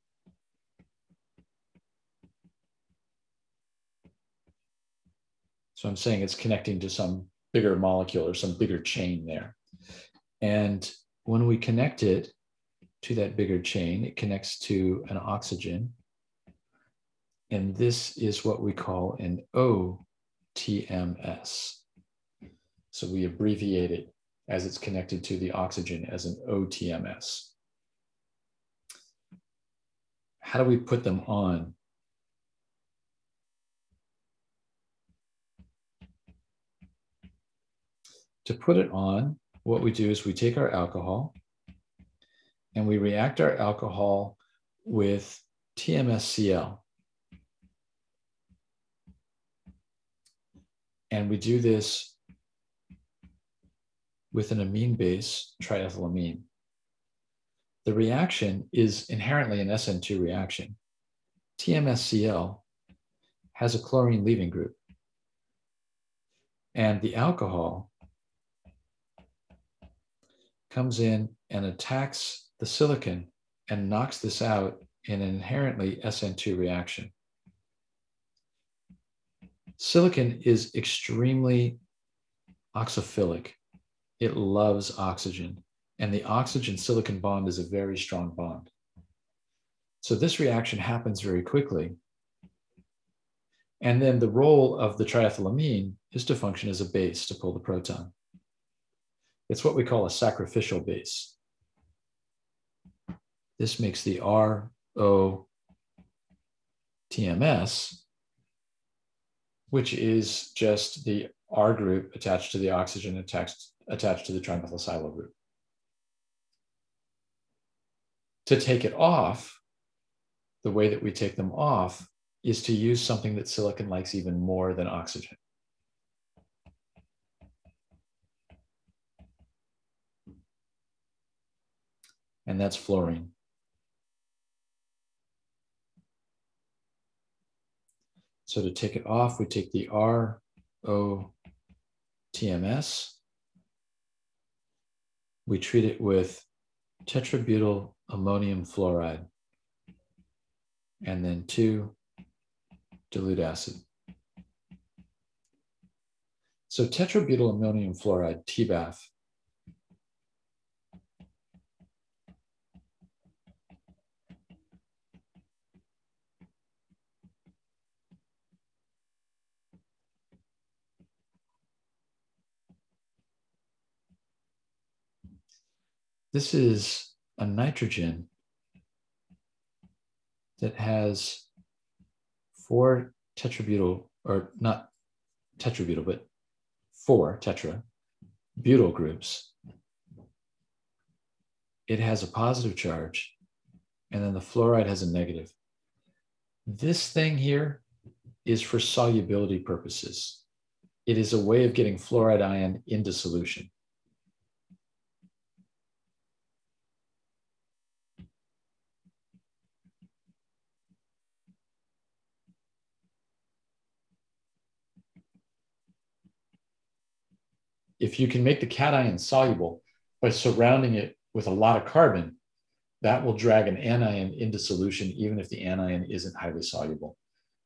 So I'm saying it's connecting to some bigger molecule or some bigger chain there. And when we connect it to that bigger chain, it connects to an oxygen. And this is what we call an OTMS. So we abbreviate it as it's connected to the oxygen as an OTMS. How do we put them on? To put it on, what we do is we take our alcohol and we react our alcohol with TMSCl. And we do this with an amine base, triethylamine. the reaction is inherently an SN2 reaction. TMSCl has a chlorine leaving group. And the alcohol comes in and attacks the silicon and knocks this out in an inherently SN2 reaction. Silicon is extremely oxophilic. It loves oxygen, and the oxygen-silicon bond is a very strong bond. So this reaction happens very quickly. And then the role of the triethylamine is to function as a base to pull the proton. It's what we call a sacrificial base. This makes the RO-TMS, which is just the R group attached to the oxygen attached to the trimethylsilyl group. To take it off, the way that we take them off is to use something that silicon likes even more than oxygen. And that's fluorine. So to take it off, we take the RO-TMS. We treat it with tetrabutyl ammonium fluoride and then 2 dilute acid. So tetrabutyl ammonium fluoride, TBAF, this is a nitrogen that has 4 tetrabutyl, or not tetrabutyl, but 4 tetra butyl groups. It has a positive charge, and then the fluoride has a negative. This thing here is for solubility purposes. It is a way of getting fluoride ion into solution. If you can make the cation soluble by surrounding it with a lot of carbon, that will drag an anion into solution, even if the anion isn't highly soluble.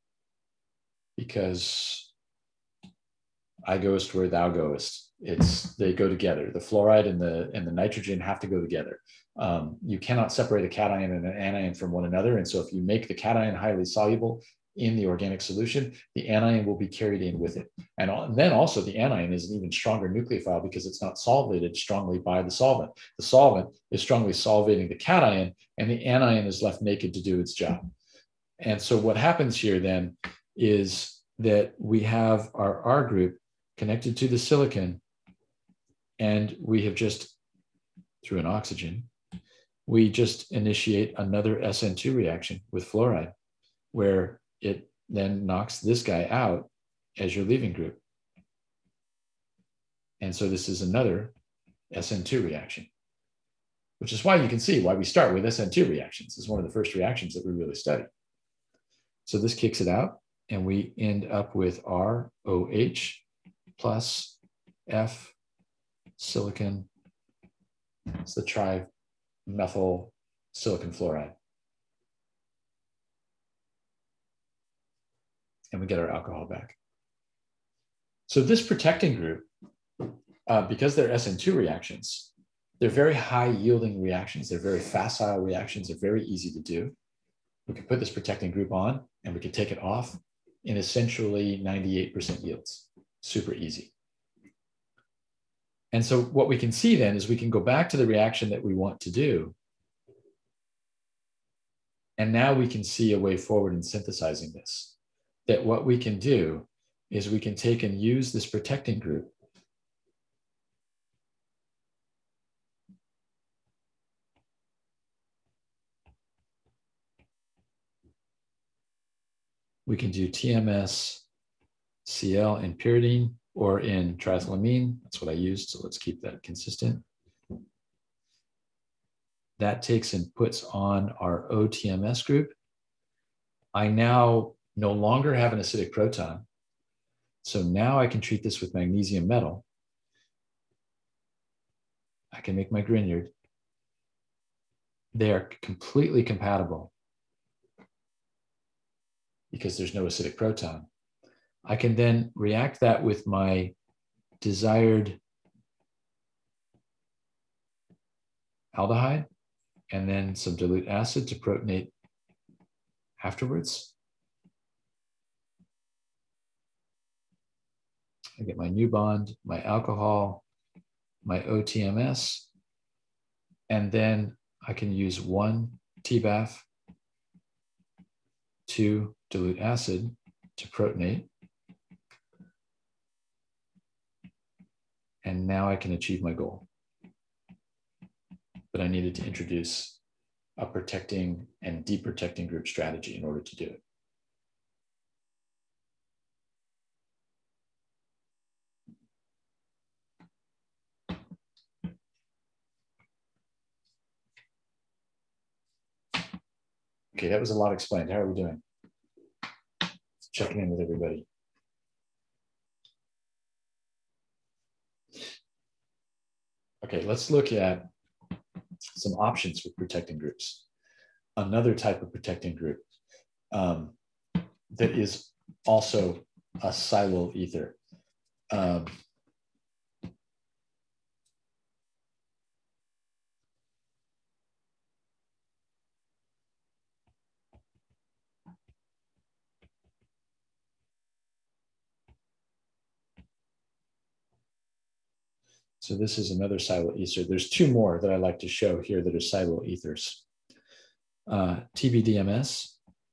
Because I goest where thou goest. They go together. The fluoride and the nitrogen have to go together. You cannot separate a cation and an anion from one another. And so if you make the cation highly soluble in the organic solution, the anion will be carried in with it. And then also the anion is an even stronger nucleophile because it's not solvated strongly by the solvent. The solvent is strongly solvating the cation, and the anion is left naked to do its job. And so what happens here then is that we have our R group connected to the silicon, and we have just, through an oxygen, we just initiate another SN2 reaction with fluoride, where it then knocks this guy out as your leaving group. And so this is another SN2 reaction, which is why you can see why we start with SN2 reactions. It's one of the first reactions that we really study. So this kicks it out, and we end up with ROH plus F silicon. It's the trimethyl silicon fluoride. And we get our alcohol back. So this protecting group, because they're SN2 reactions, they're very high yielding reactions. They're very facile reactions. They're very easy to do. We can put this protecting group on and we can take it off in essentially 98% yields. Super easy. And so what we can see then is we can go back to the reaction that we want to do. And now we can see a way forward in synthesizing this. That what we can do is we can take and use this protecting group we can do TMS Cl in pyridine or in triethylamine. That's what I used, so let's keep that consistent. that takes and puts on our OTMS group. I now no longer have an acidic proton. So now I can treat this with magnesium metal. I can make my Grignard. They are completely compatible because there's no acidic proton. I can then react that with my desired aldehyde and then some dilute acid to protonate afterwards. I get my new bond, my alcohol, my OTMS, and then I can use 1 TBAF, 2 dilute acid to protonate. And now I can achieve my goal. But I needed to introduce a protecting and deprotecting group strategy in order to do it. Okay, that was a lot explained. How are we doing? Checking in with everybody. Okay, let's look at some options for protecting groups. Another type of protecting group that is also a silyl ether. So this is another silyl ether. There's 2 more that I like to show here that are silyl ethers. TBDMS.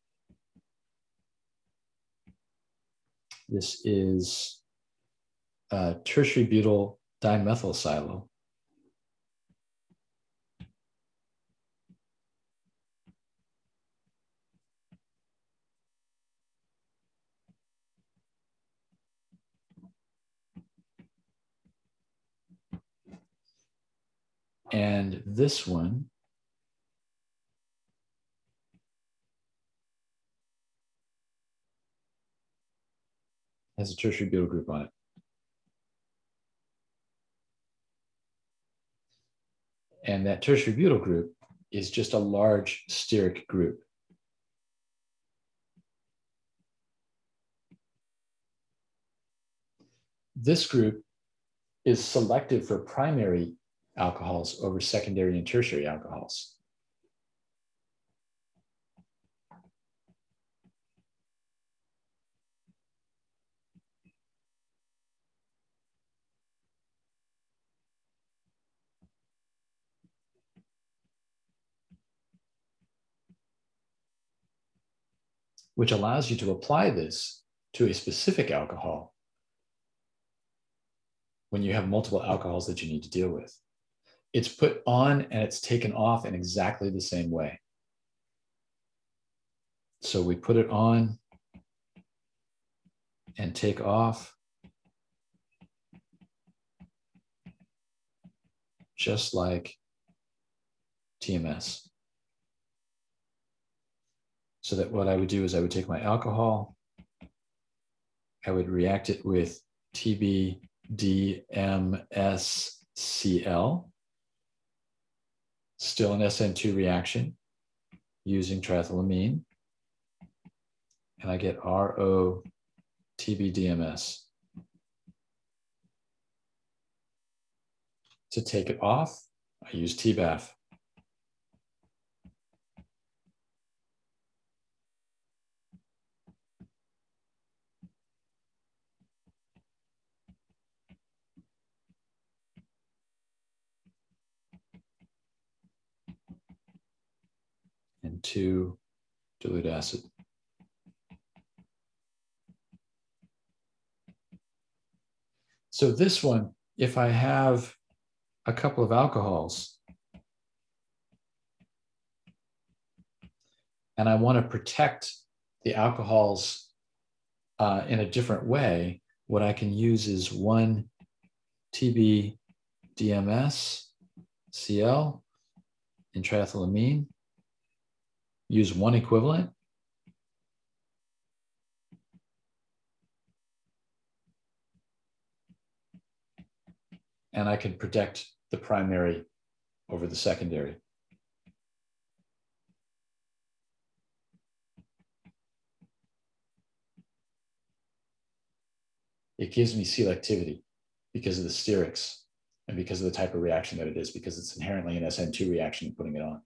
This is tertiary butyl dimethylsilyl. And this one has a tertiary butyl group on it. And that tertiary butyl group is just a large steric group. This group is selective for primary alcohols over secondary and tertiary alcohols. Which allows you to apply this to a specific alcohol when you have multiple alcohols that you need to deal with. It's put on and it's taken off in exactly the same way. So we put it on and take off just like TMS. So that what I would do is I would take my alcohol, I would react it with TBDMSCl, still an SN2 reaction using triethylamine, and I get RO-TBDMS. To take it off, I use TBAF. And 2 dilute acid. So this one, if I have a couple of alcohols and I want to protect the alcohols in a different way, what I can use is 1 TBDMS CL in triethylamine, use one equivalent. And I can protect the primary over the secondary. It gives me selectivity because of the sterics and because of the type of reaction that it is, because it's inherently an SN2 reaction putting it on.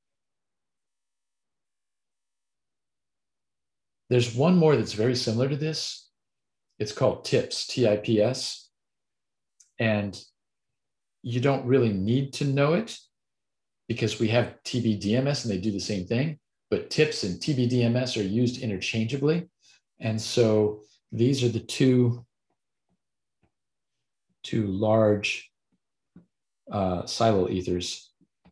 There's one more that's very similar to this. It's called TIPS, T-I-P-S. And you don't really need to know it because we have TBDMS and they do the same thing, but TIPS and TBDMS are used interchangeably. And so these are the two large silyl ethers.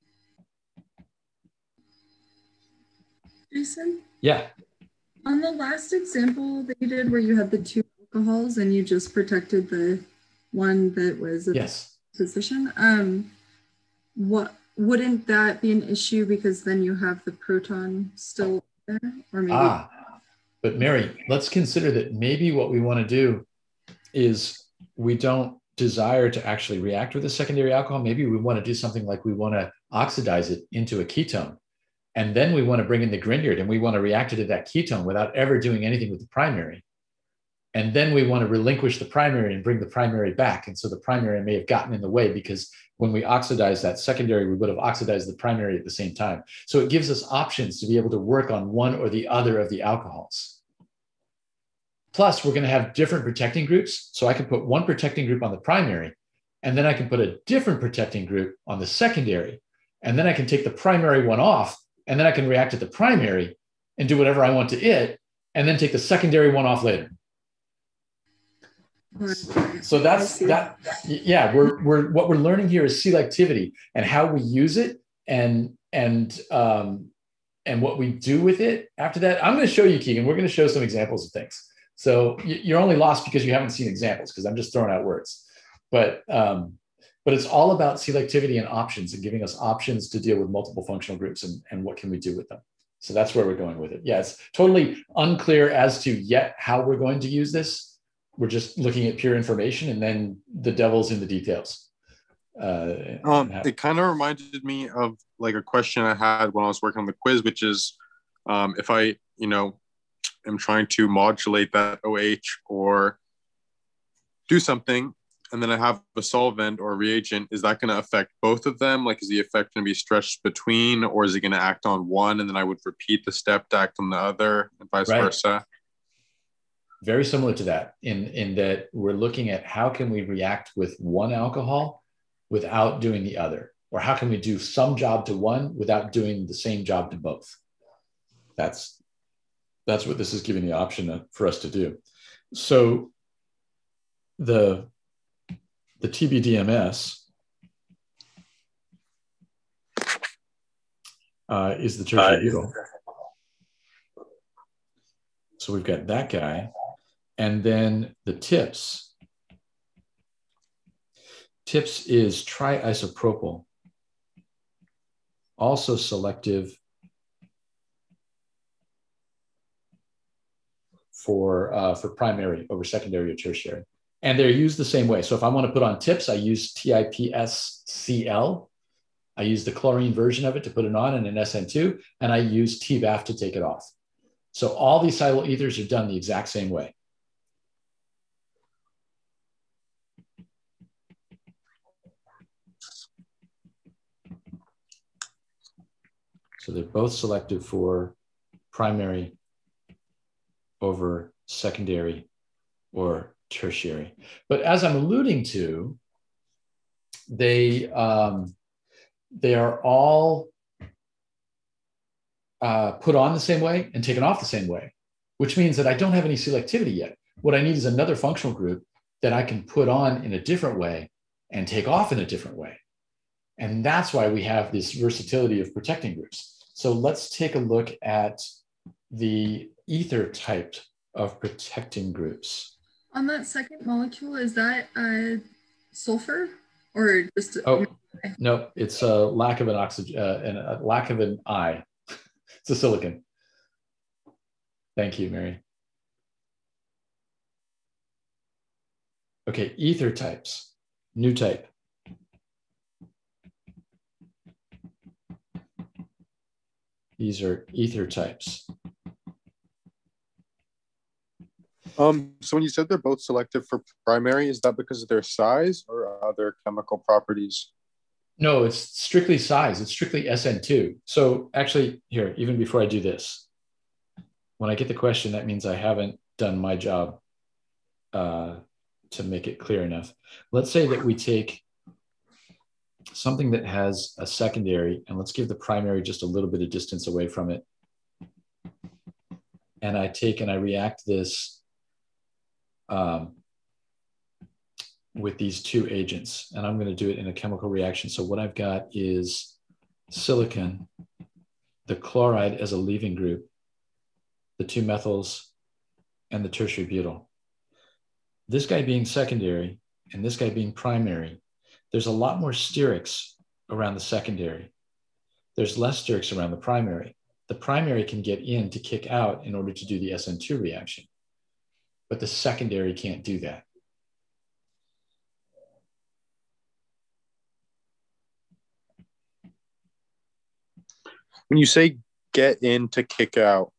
Jason? Yeah. On the last example that you did where you had the two alcohols and you just protected the one that was a yes. position, what wouldn't that be an issue because then you have the proton still there? Or maybe but Mary, let's consider that maybe what we want to do is we don't desire to actually react with a secondary alcohol. Maybe we want to do something like we want to oxidize it into a ketone. And then we want to bring in the Grignard and we want to react it to that ketone without ever doing anything with the primary. And then we want to relinquish the primary and bring the primary back. And so the primary may have gotten in the way because when we oxidize that secondary, we would have oxidized the primary at the same time. So it gives us options to be able to work on one or the other of the alcohols. Plus, we're going to have different protecting groups. So I can put one protecting group on the primary, and then I can put a different protecting group on the secondary. And then I can take the primary one off, and then I can react to the primary and do whatever I want to it, and then take the secondary one off later. So that's that. Yeah, we're what we're learning here is selectivity and how we use it and what we do with it. After that, I'm going to show you, Keegan. We're going to show some examples of things. So you're only lost because you haven't seen examples because I'm just throwing out words. But it's all about selectivity and options and giving us options to deal with multiple functional groups and what can we do with them. So that's where we're going with it. Yeah, it's totally unclear as to yet how we're going to use this. We're just looking at pure information and then the devil's in the details. It kind of reminded me of like a question I had when I was working on the quiz, which is if I, am trying to modulate that OH or do something, and then I have a solvent or a reagent, is that going to affect both of them? Like, is the effect going to be stretched between, or is it going to act on one and then I would repeat the step to act on the other and vice versa? Very similar to that in that we're looking at how can we react with one alcohol without doing the other, or how can we do some job to one without doing the same job to both. That's what this is giving the option for us to do. So the TBDMS is the tertiary butyl. So we've got that guy. And then the TIPS. TIPS is triisopropyl, also selective for primary over secondary or tertiary. And they're used the same way. So if I want to put on TIPS, I use TIPSCl. I use the chlorine version of it to put it on in an SN2, and I use TBAF to take it off. So all these silyl ethers are done the exact same way. So they're both selective for primary over secondary or tertiary. But as I'm alluding to, they are all put on the same way and taken off the same way, which means that I don't have any selectivity yet. What I need is another functional group that I can put on in a different way and take off in a different way. And that's why we have this versatility of protecting groups. So let's take a look at the ether type of protecting groups. On that second molecule, is that sulfur or just? No, it's a lack of an oxygen and a lack of an I. It's a silicon. Thank you, Mary. Okay, ether types, new type. These are ether types. So when you said they're both selective for primary, is that because of their size or other chemical properties? No, it's strictly size. It's strictly SN2. So actually, here, even before I do this, when I get the question, that means I haven't done my job to make it clear enough. Let's say that we take something that has a secondary, and let's give the primary just a little bit of distance away from it. And I take and I react this with these two agents, and I'm going to do it in a chemical reaction. So what I've got is silicon, the chloride as a leaving group, the two methyls, and the tertiary butyl. This guy being secondary and this guy being primary, there's a lot more sterics around the secondary. There's less sterics around the primary. The primary can get in to kick out in order to do the SN2 reaction, but the secondary can't do that. When you say get in to kick out,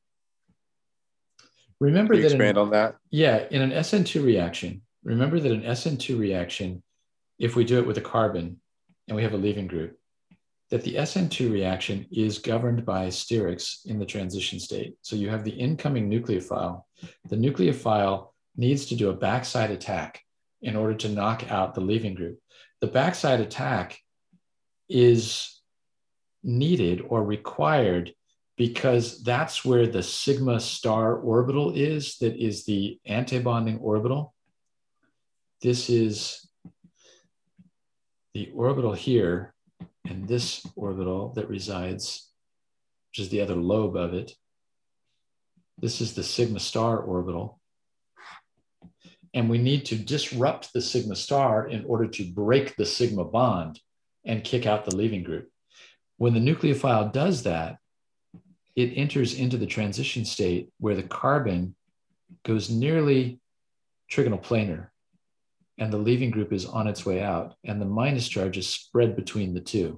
remember that expand on that? Yeah, in an SN2 reaction, remember that an SN2 reaction, if we do it with a carbon and we have a leaving group, that the SN2 reaction is governed by sterics in the transition state. So you have the incoming nucleophile. The nucleophile needs to do a backside attack in order to knock out the leaving group. The backside attack is needed or required because that's where the sigma star orbital is, that is the antibonding orbital. This is the orbital here, and this orbital that resides, which is the other lobe of it. This is the sigma star orbital. And we need to disrupt the sigma star in order to break the sigma bond and kick out the leaving group. When the nucleophile does that, it enters into the transition state where the carbon goes nearly trigonal planar and the leaving group is on its way out and the minus charge is spread between the two.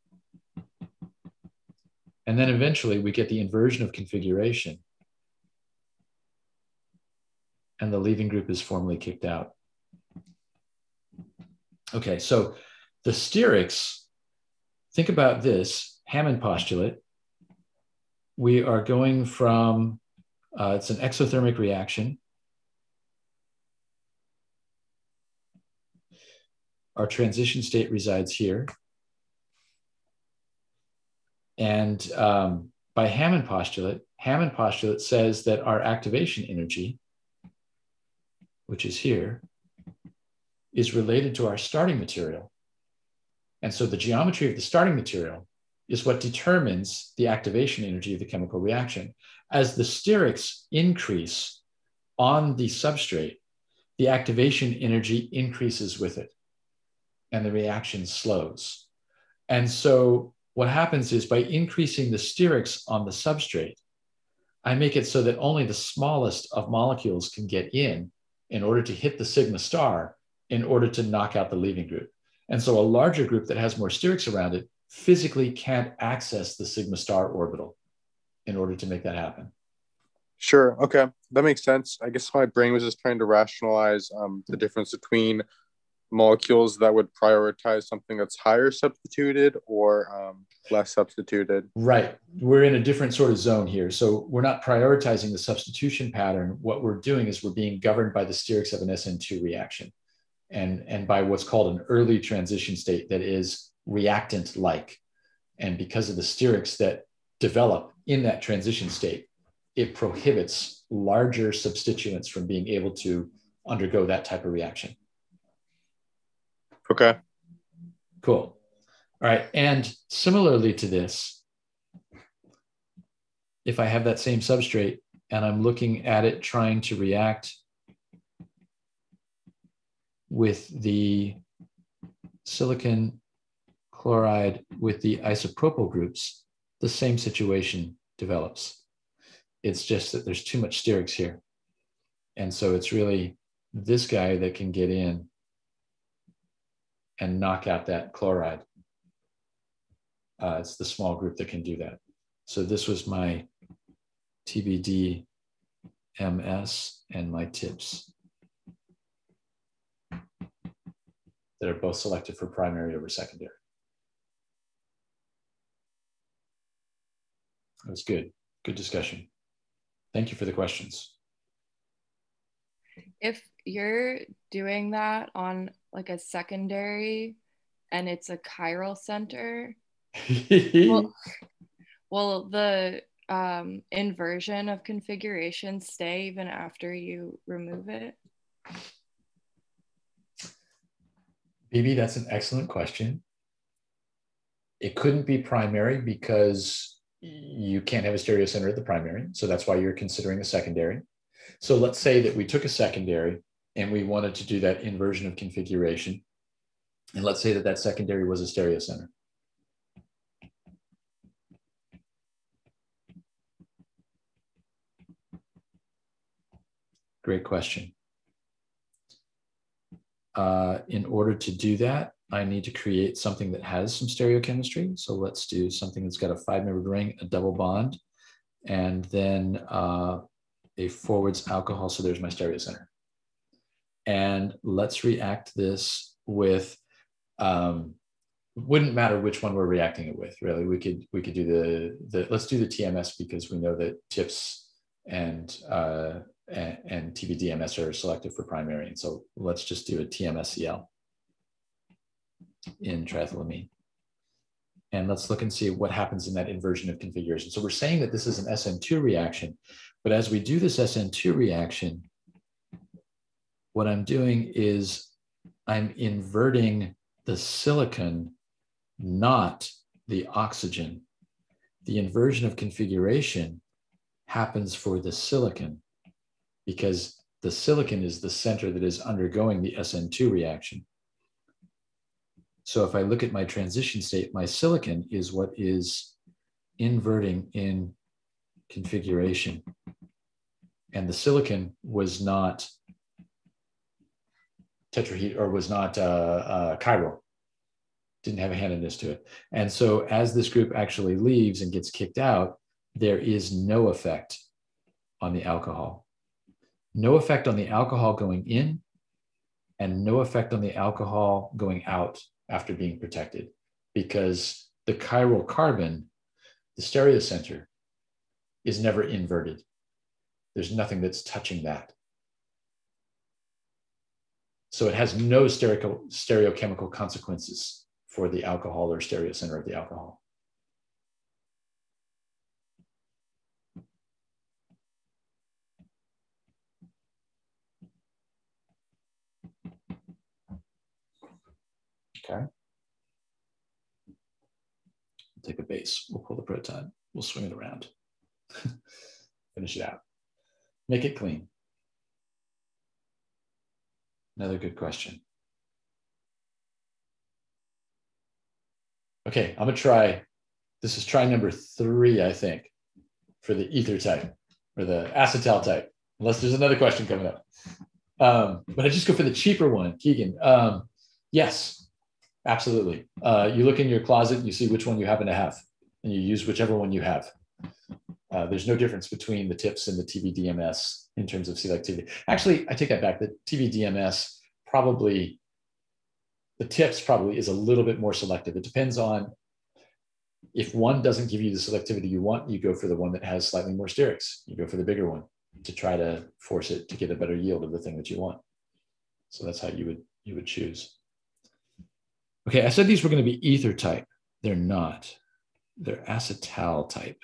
And then eventually we get the inversion of configuration and the leaving group is formally kicked out. Okay, so the sterics, think about this, Hammond postulate. We are going from, it's an exothermic reaction. Our transition state resides here. And by Hammond postulate says that our activation energy, which is here, is related to our starting material. And so the geometry of the starting material is what determines the activation energy of the chemical reaction. As the sterics increase on the substrate, the activation energy increases with it and the reaction slows. And so what happens is by increasing the sterics on the substrate, I make it so that only the smallest of molecules can get in order to hit the sigma star in order to knock out the leaving group. And so a larger group that has more sterics around it physically can't access the sigma star orbital in order to make that happen. Sure. Okay. That makes sense. I guess my brain was just trying to rationalize the difference between molecules that would prioritize something that's higher substituted or less substituted. Right. We're in a different sort of zone here. So we're not prioritizing the substitution pattern. What we're doing is we're being governed by the sterics of an SN2 reaction and by what's called an early transition state that is reactant-like. And because of the sterics that develop in that transition state, it prohibits larger substituents from being able to undergo that type of reaction. Okay. Cool. All right. And similarly to this, if I have that same substrate and I'm looking at it trying to react with the silicon chloride with the isopropyl groups, the same situation develops. It's just that there's too much sterics here. And so it's really this guy that can get in and knock out that chloride. It's the small group that can do that. So this was my TBD MS and my TIPS that are both selected for primary over secondary. That was good. Good discussion. Thank you for the questions. If you're doing that on like a secondary and it's a chiral center, will the inversion of configuration stay even after you remove it? BB, that's an excellent question. It couldn't be primary because you can't have a stereocenter at the primary. So that's why you're considering a secondary. So let's say that we took a secondary and we wanted to do that inversion of configuration. And let's say that that secondary was a stereocenter. Great question. In order to do that, I need to create something that has some stereochemistry. So let's do something that's got a 5-membered ring, a double bond, and then a forwards alcohol. So there's my stereocenter. And let's react this with, wouldn't matter which one we're reacting it with, really. We could do let's do the TMS because we know that TIPS and TBDMS are selected for primary. And so let's just do a TMSCl in triethylamine. And let's look and see what happens in that inversion of configuration. So we're saying that this is an SN2 reaction, but as we do this SN2 reaction, what I'm doing is I'm inverting the silicon, not the oxygen. The inversion of configuration happens for the silicon because the silicon is the center that is undergoing the SN2 reaction. So if I look at my transition state, my silicon is what is inverting in configuration. And the silicon was not tetrahedral, or was not chiral, didn't have a handedness to it. And so as this group actually leaves and gets kicked out, there is no effect on the alcohol. No effect on the alcohol going in and no effect on the alcohol going out after being protected, because the chiral carbon, the stereocenter, is never inverted. There's nothing that's touching that. So it has no stereochemical consequences for the alcohol or stereocenter of the alcohol. Okay. Take a base. We'll pull the proton. We'll swing it around. Finish it out. Make it clean. Another good question. Okay, I'm gonna try, this is try number 3, I think, for the ether type or the acetal type, unless there's another question coming up. But I just go for the cheaper one, Keegan. Yes, absolutely. You look in your closet and you see which one you happen to have, and you use whichever one you have. There's no difference between the TIPS and the TBDMS in terms of selectivity. Actually, I take that back. The TBDMS probably, the TIPS probably is a little bit more selective. It depends on, if one doesn't give you the selectivity you want, you go for the one that has slightly more sterics. You go for the bigger one to try to force it to get a better yield of the thing that you want. So that's how you would choose. Okay, I said these were going to be ether type. They're not. They're acetal type.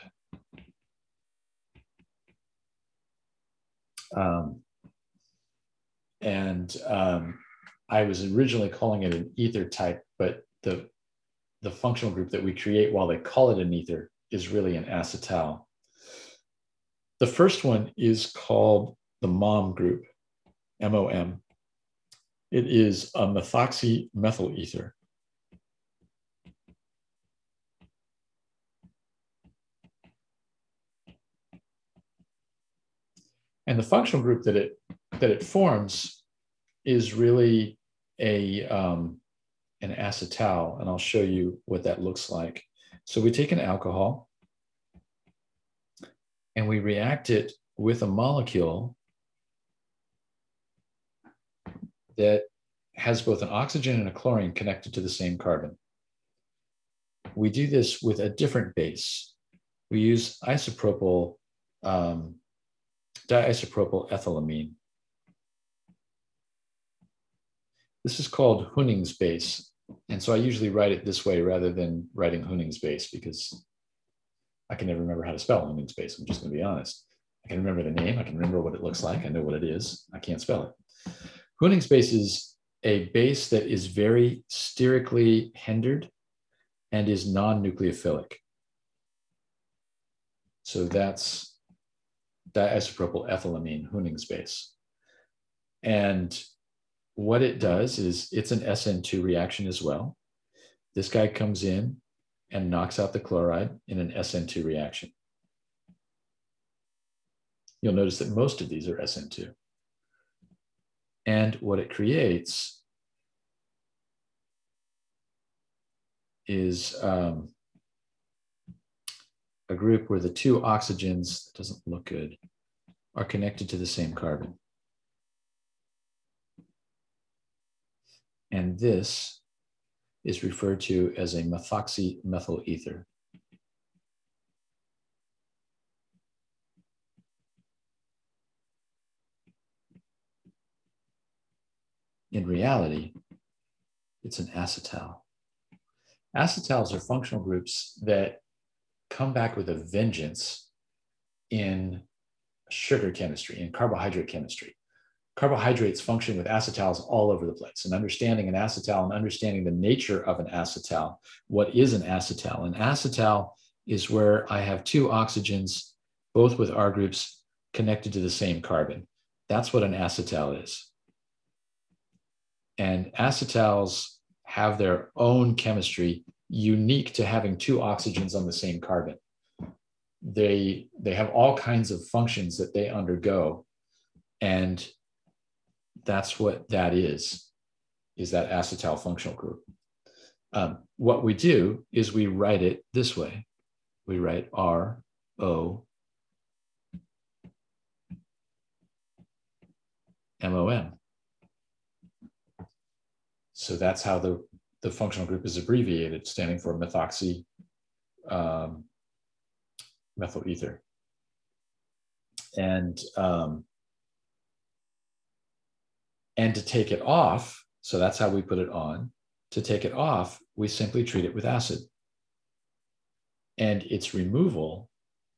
I was originally calling it an ether type, but the functional group that we create while they call it an ether is really an acetal. The first one is called the MOM group, MOM. It is a methoxymethyl ether. And the functional group that it forms is really an acetal, and I'll show you what that looks like. So we take an alcohol and we react it with a molecule that has both an oxygen and a chlorine connected to the same carbon. We do this with a different base. We use diisopropyl ethylamine. This is called Huning's base. And so I usually write it this way rather than writing Huning's base, because I can never remember how to spell Huning's base. I'm just going to be honest. I can remember the name. I can remember what it looks like. I know what it is. I can't spell it. Huning's base is a base that is very sterically hindered and is non-nucleophilic. So that's diisopropyl ethylamine, Huning's base. And what it does is it's an SN2 reaction as well. This guy comes in and knocks out the chloride in an SN2 reaction. You'll notice that most of these are SN2. And what it creates is a group where the two oxygens, that doesn't look good, are connected to the same carbon. And this is referred to as a methoxymethyl ether. In reality, it's an acetal. Acetals are functional groups that come back with a vengeance in sugar chemistry, in carbohydrate chemistry. Carbohydrates function with acetals all over the place, and understanding an acetal and understanding the nature of an acetal. What is an acetal? An acetal is where I have two oxygens, both with R groups connected to the same carbon. That's what an acetal is. And acetals have their own chemistry unique to having two oxygens on the same carbon. They have all kinds of functions that they undergo, and that's what that is that acetal functional group. What we do is we write it this way. We write ROMOM. So that's how the functional group is abbreviated, standing for methoxy methyl ether. And to take it off, so that's how we put it on. To take it off, we simply treat it with acid. And its removal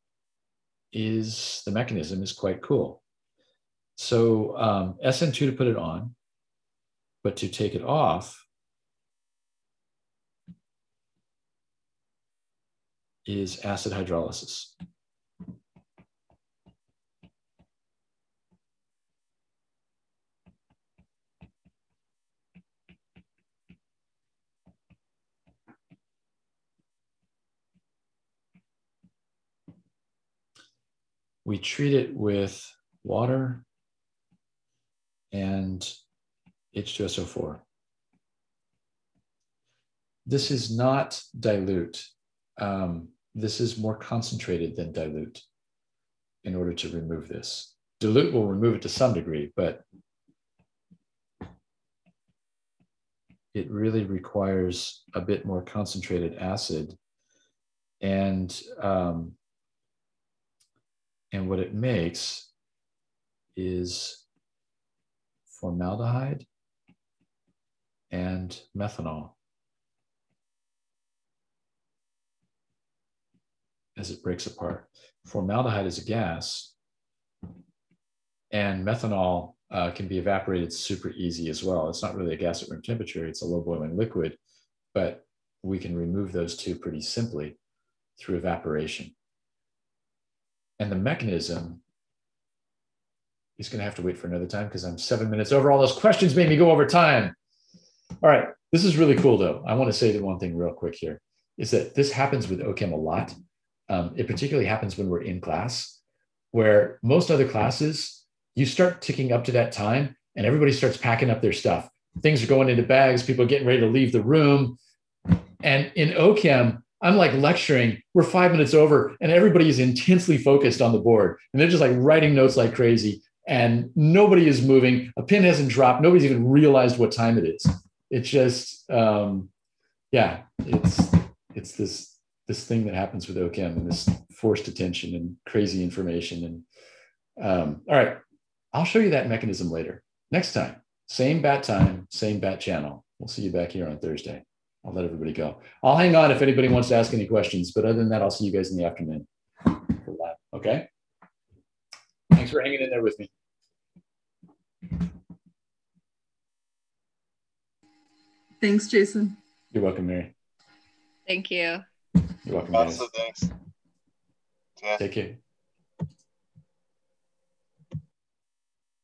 the mechanism is quite cool. So SN2 to put it on, but to take it off is acid hydrolysis. We treat it with water and H2SO4. This is not dilute. This is more concentrated than dilute in order to remove this. Dilute will remove it to some degree, but it really requires a bit more concentrated acid. And what it makes is formaldehyde and methanol as it breaks apart. Formaldehyde is a gas, and methanol can be evaporated super easy as well. It's not really a gas at room temperature, it's a low boiling liquid, but we can remove those two pretty simply through evaporation. And the mechanism is going to have to wait for another time because I'm 7 minutes over. All those questions made me go over time. All right, this is really cool though. I want to say the one thing real quick here is that this happens with OChem a lot. It particularly happens when we're in class, where most other classes, you start ticking up to that time and everybody starts packing up their stuff. Things are going into bags. People are getting ready to leave the room. And in OChem, I'm like lecturing, we're 5 minutes over and everybody is intensely focused on the board. And they're just like writing notes like crazy and nobody is moving. A pin hasn't dropped. Nobody's even realized what time it is. It's just, yeah, it's this thing that happens with OChem and this forced attention and crazy information. And all right, I'll show you that mechanism later. Next time, same bat time, same bat channel. We'll see you back here on Thursday. I'll let everybody go. I'll hang on if anybody wants to ask any questions, but other than that, I'll see you guys in the afternoon for lab. Okay? Thanks for hanging in there with me. Thanks, Jason. You're welcome, Mary. Thank you. You're welcome, Also, guys. thanks. Yeah. Take care.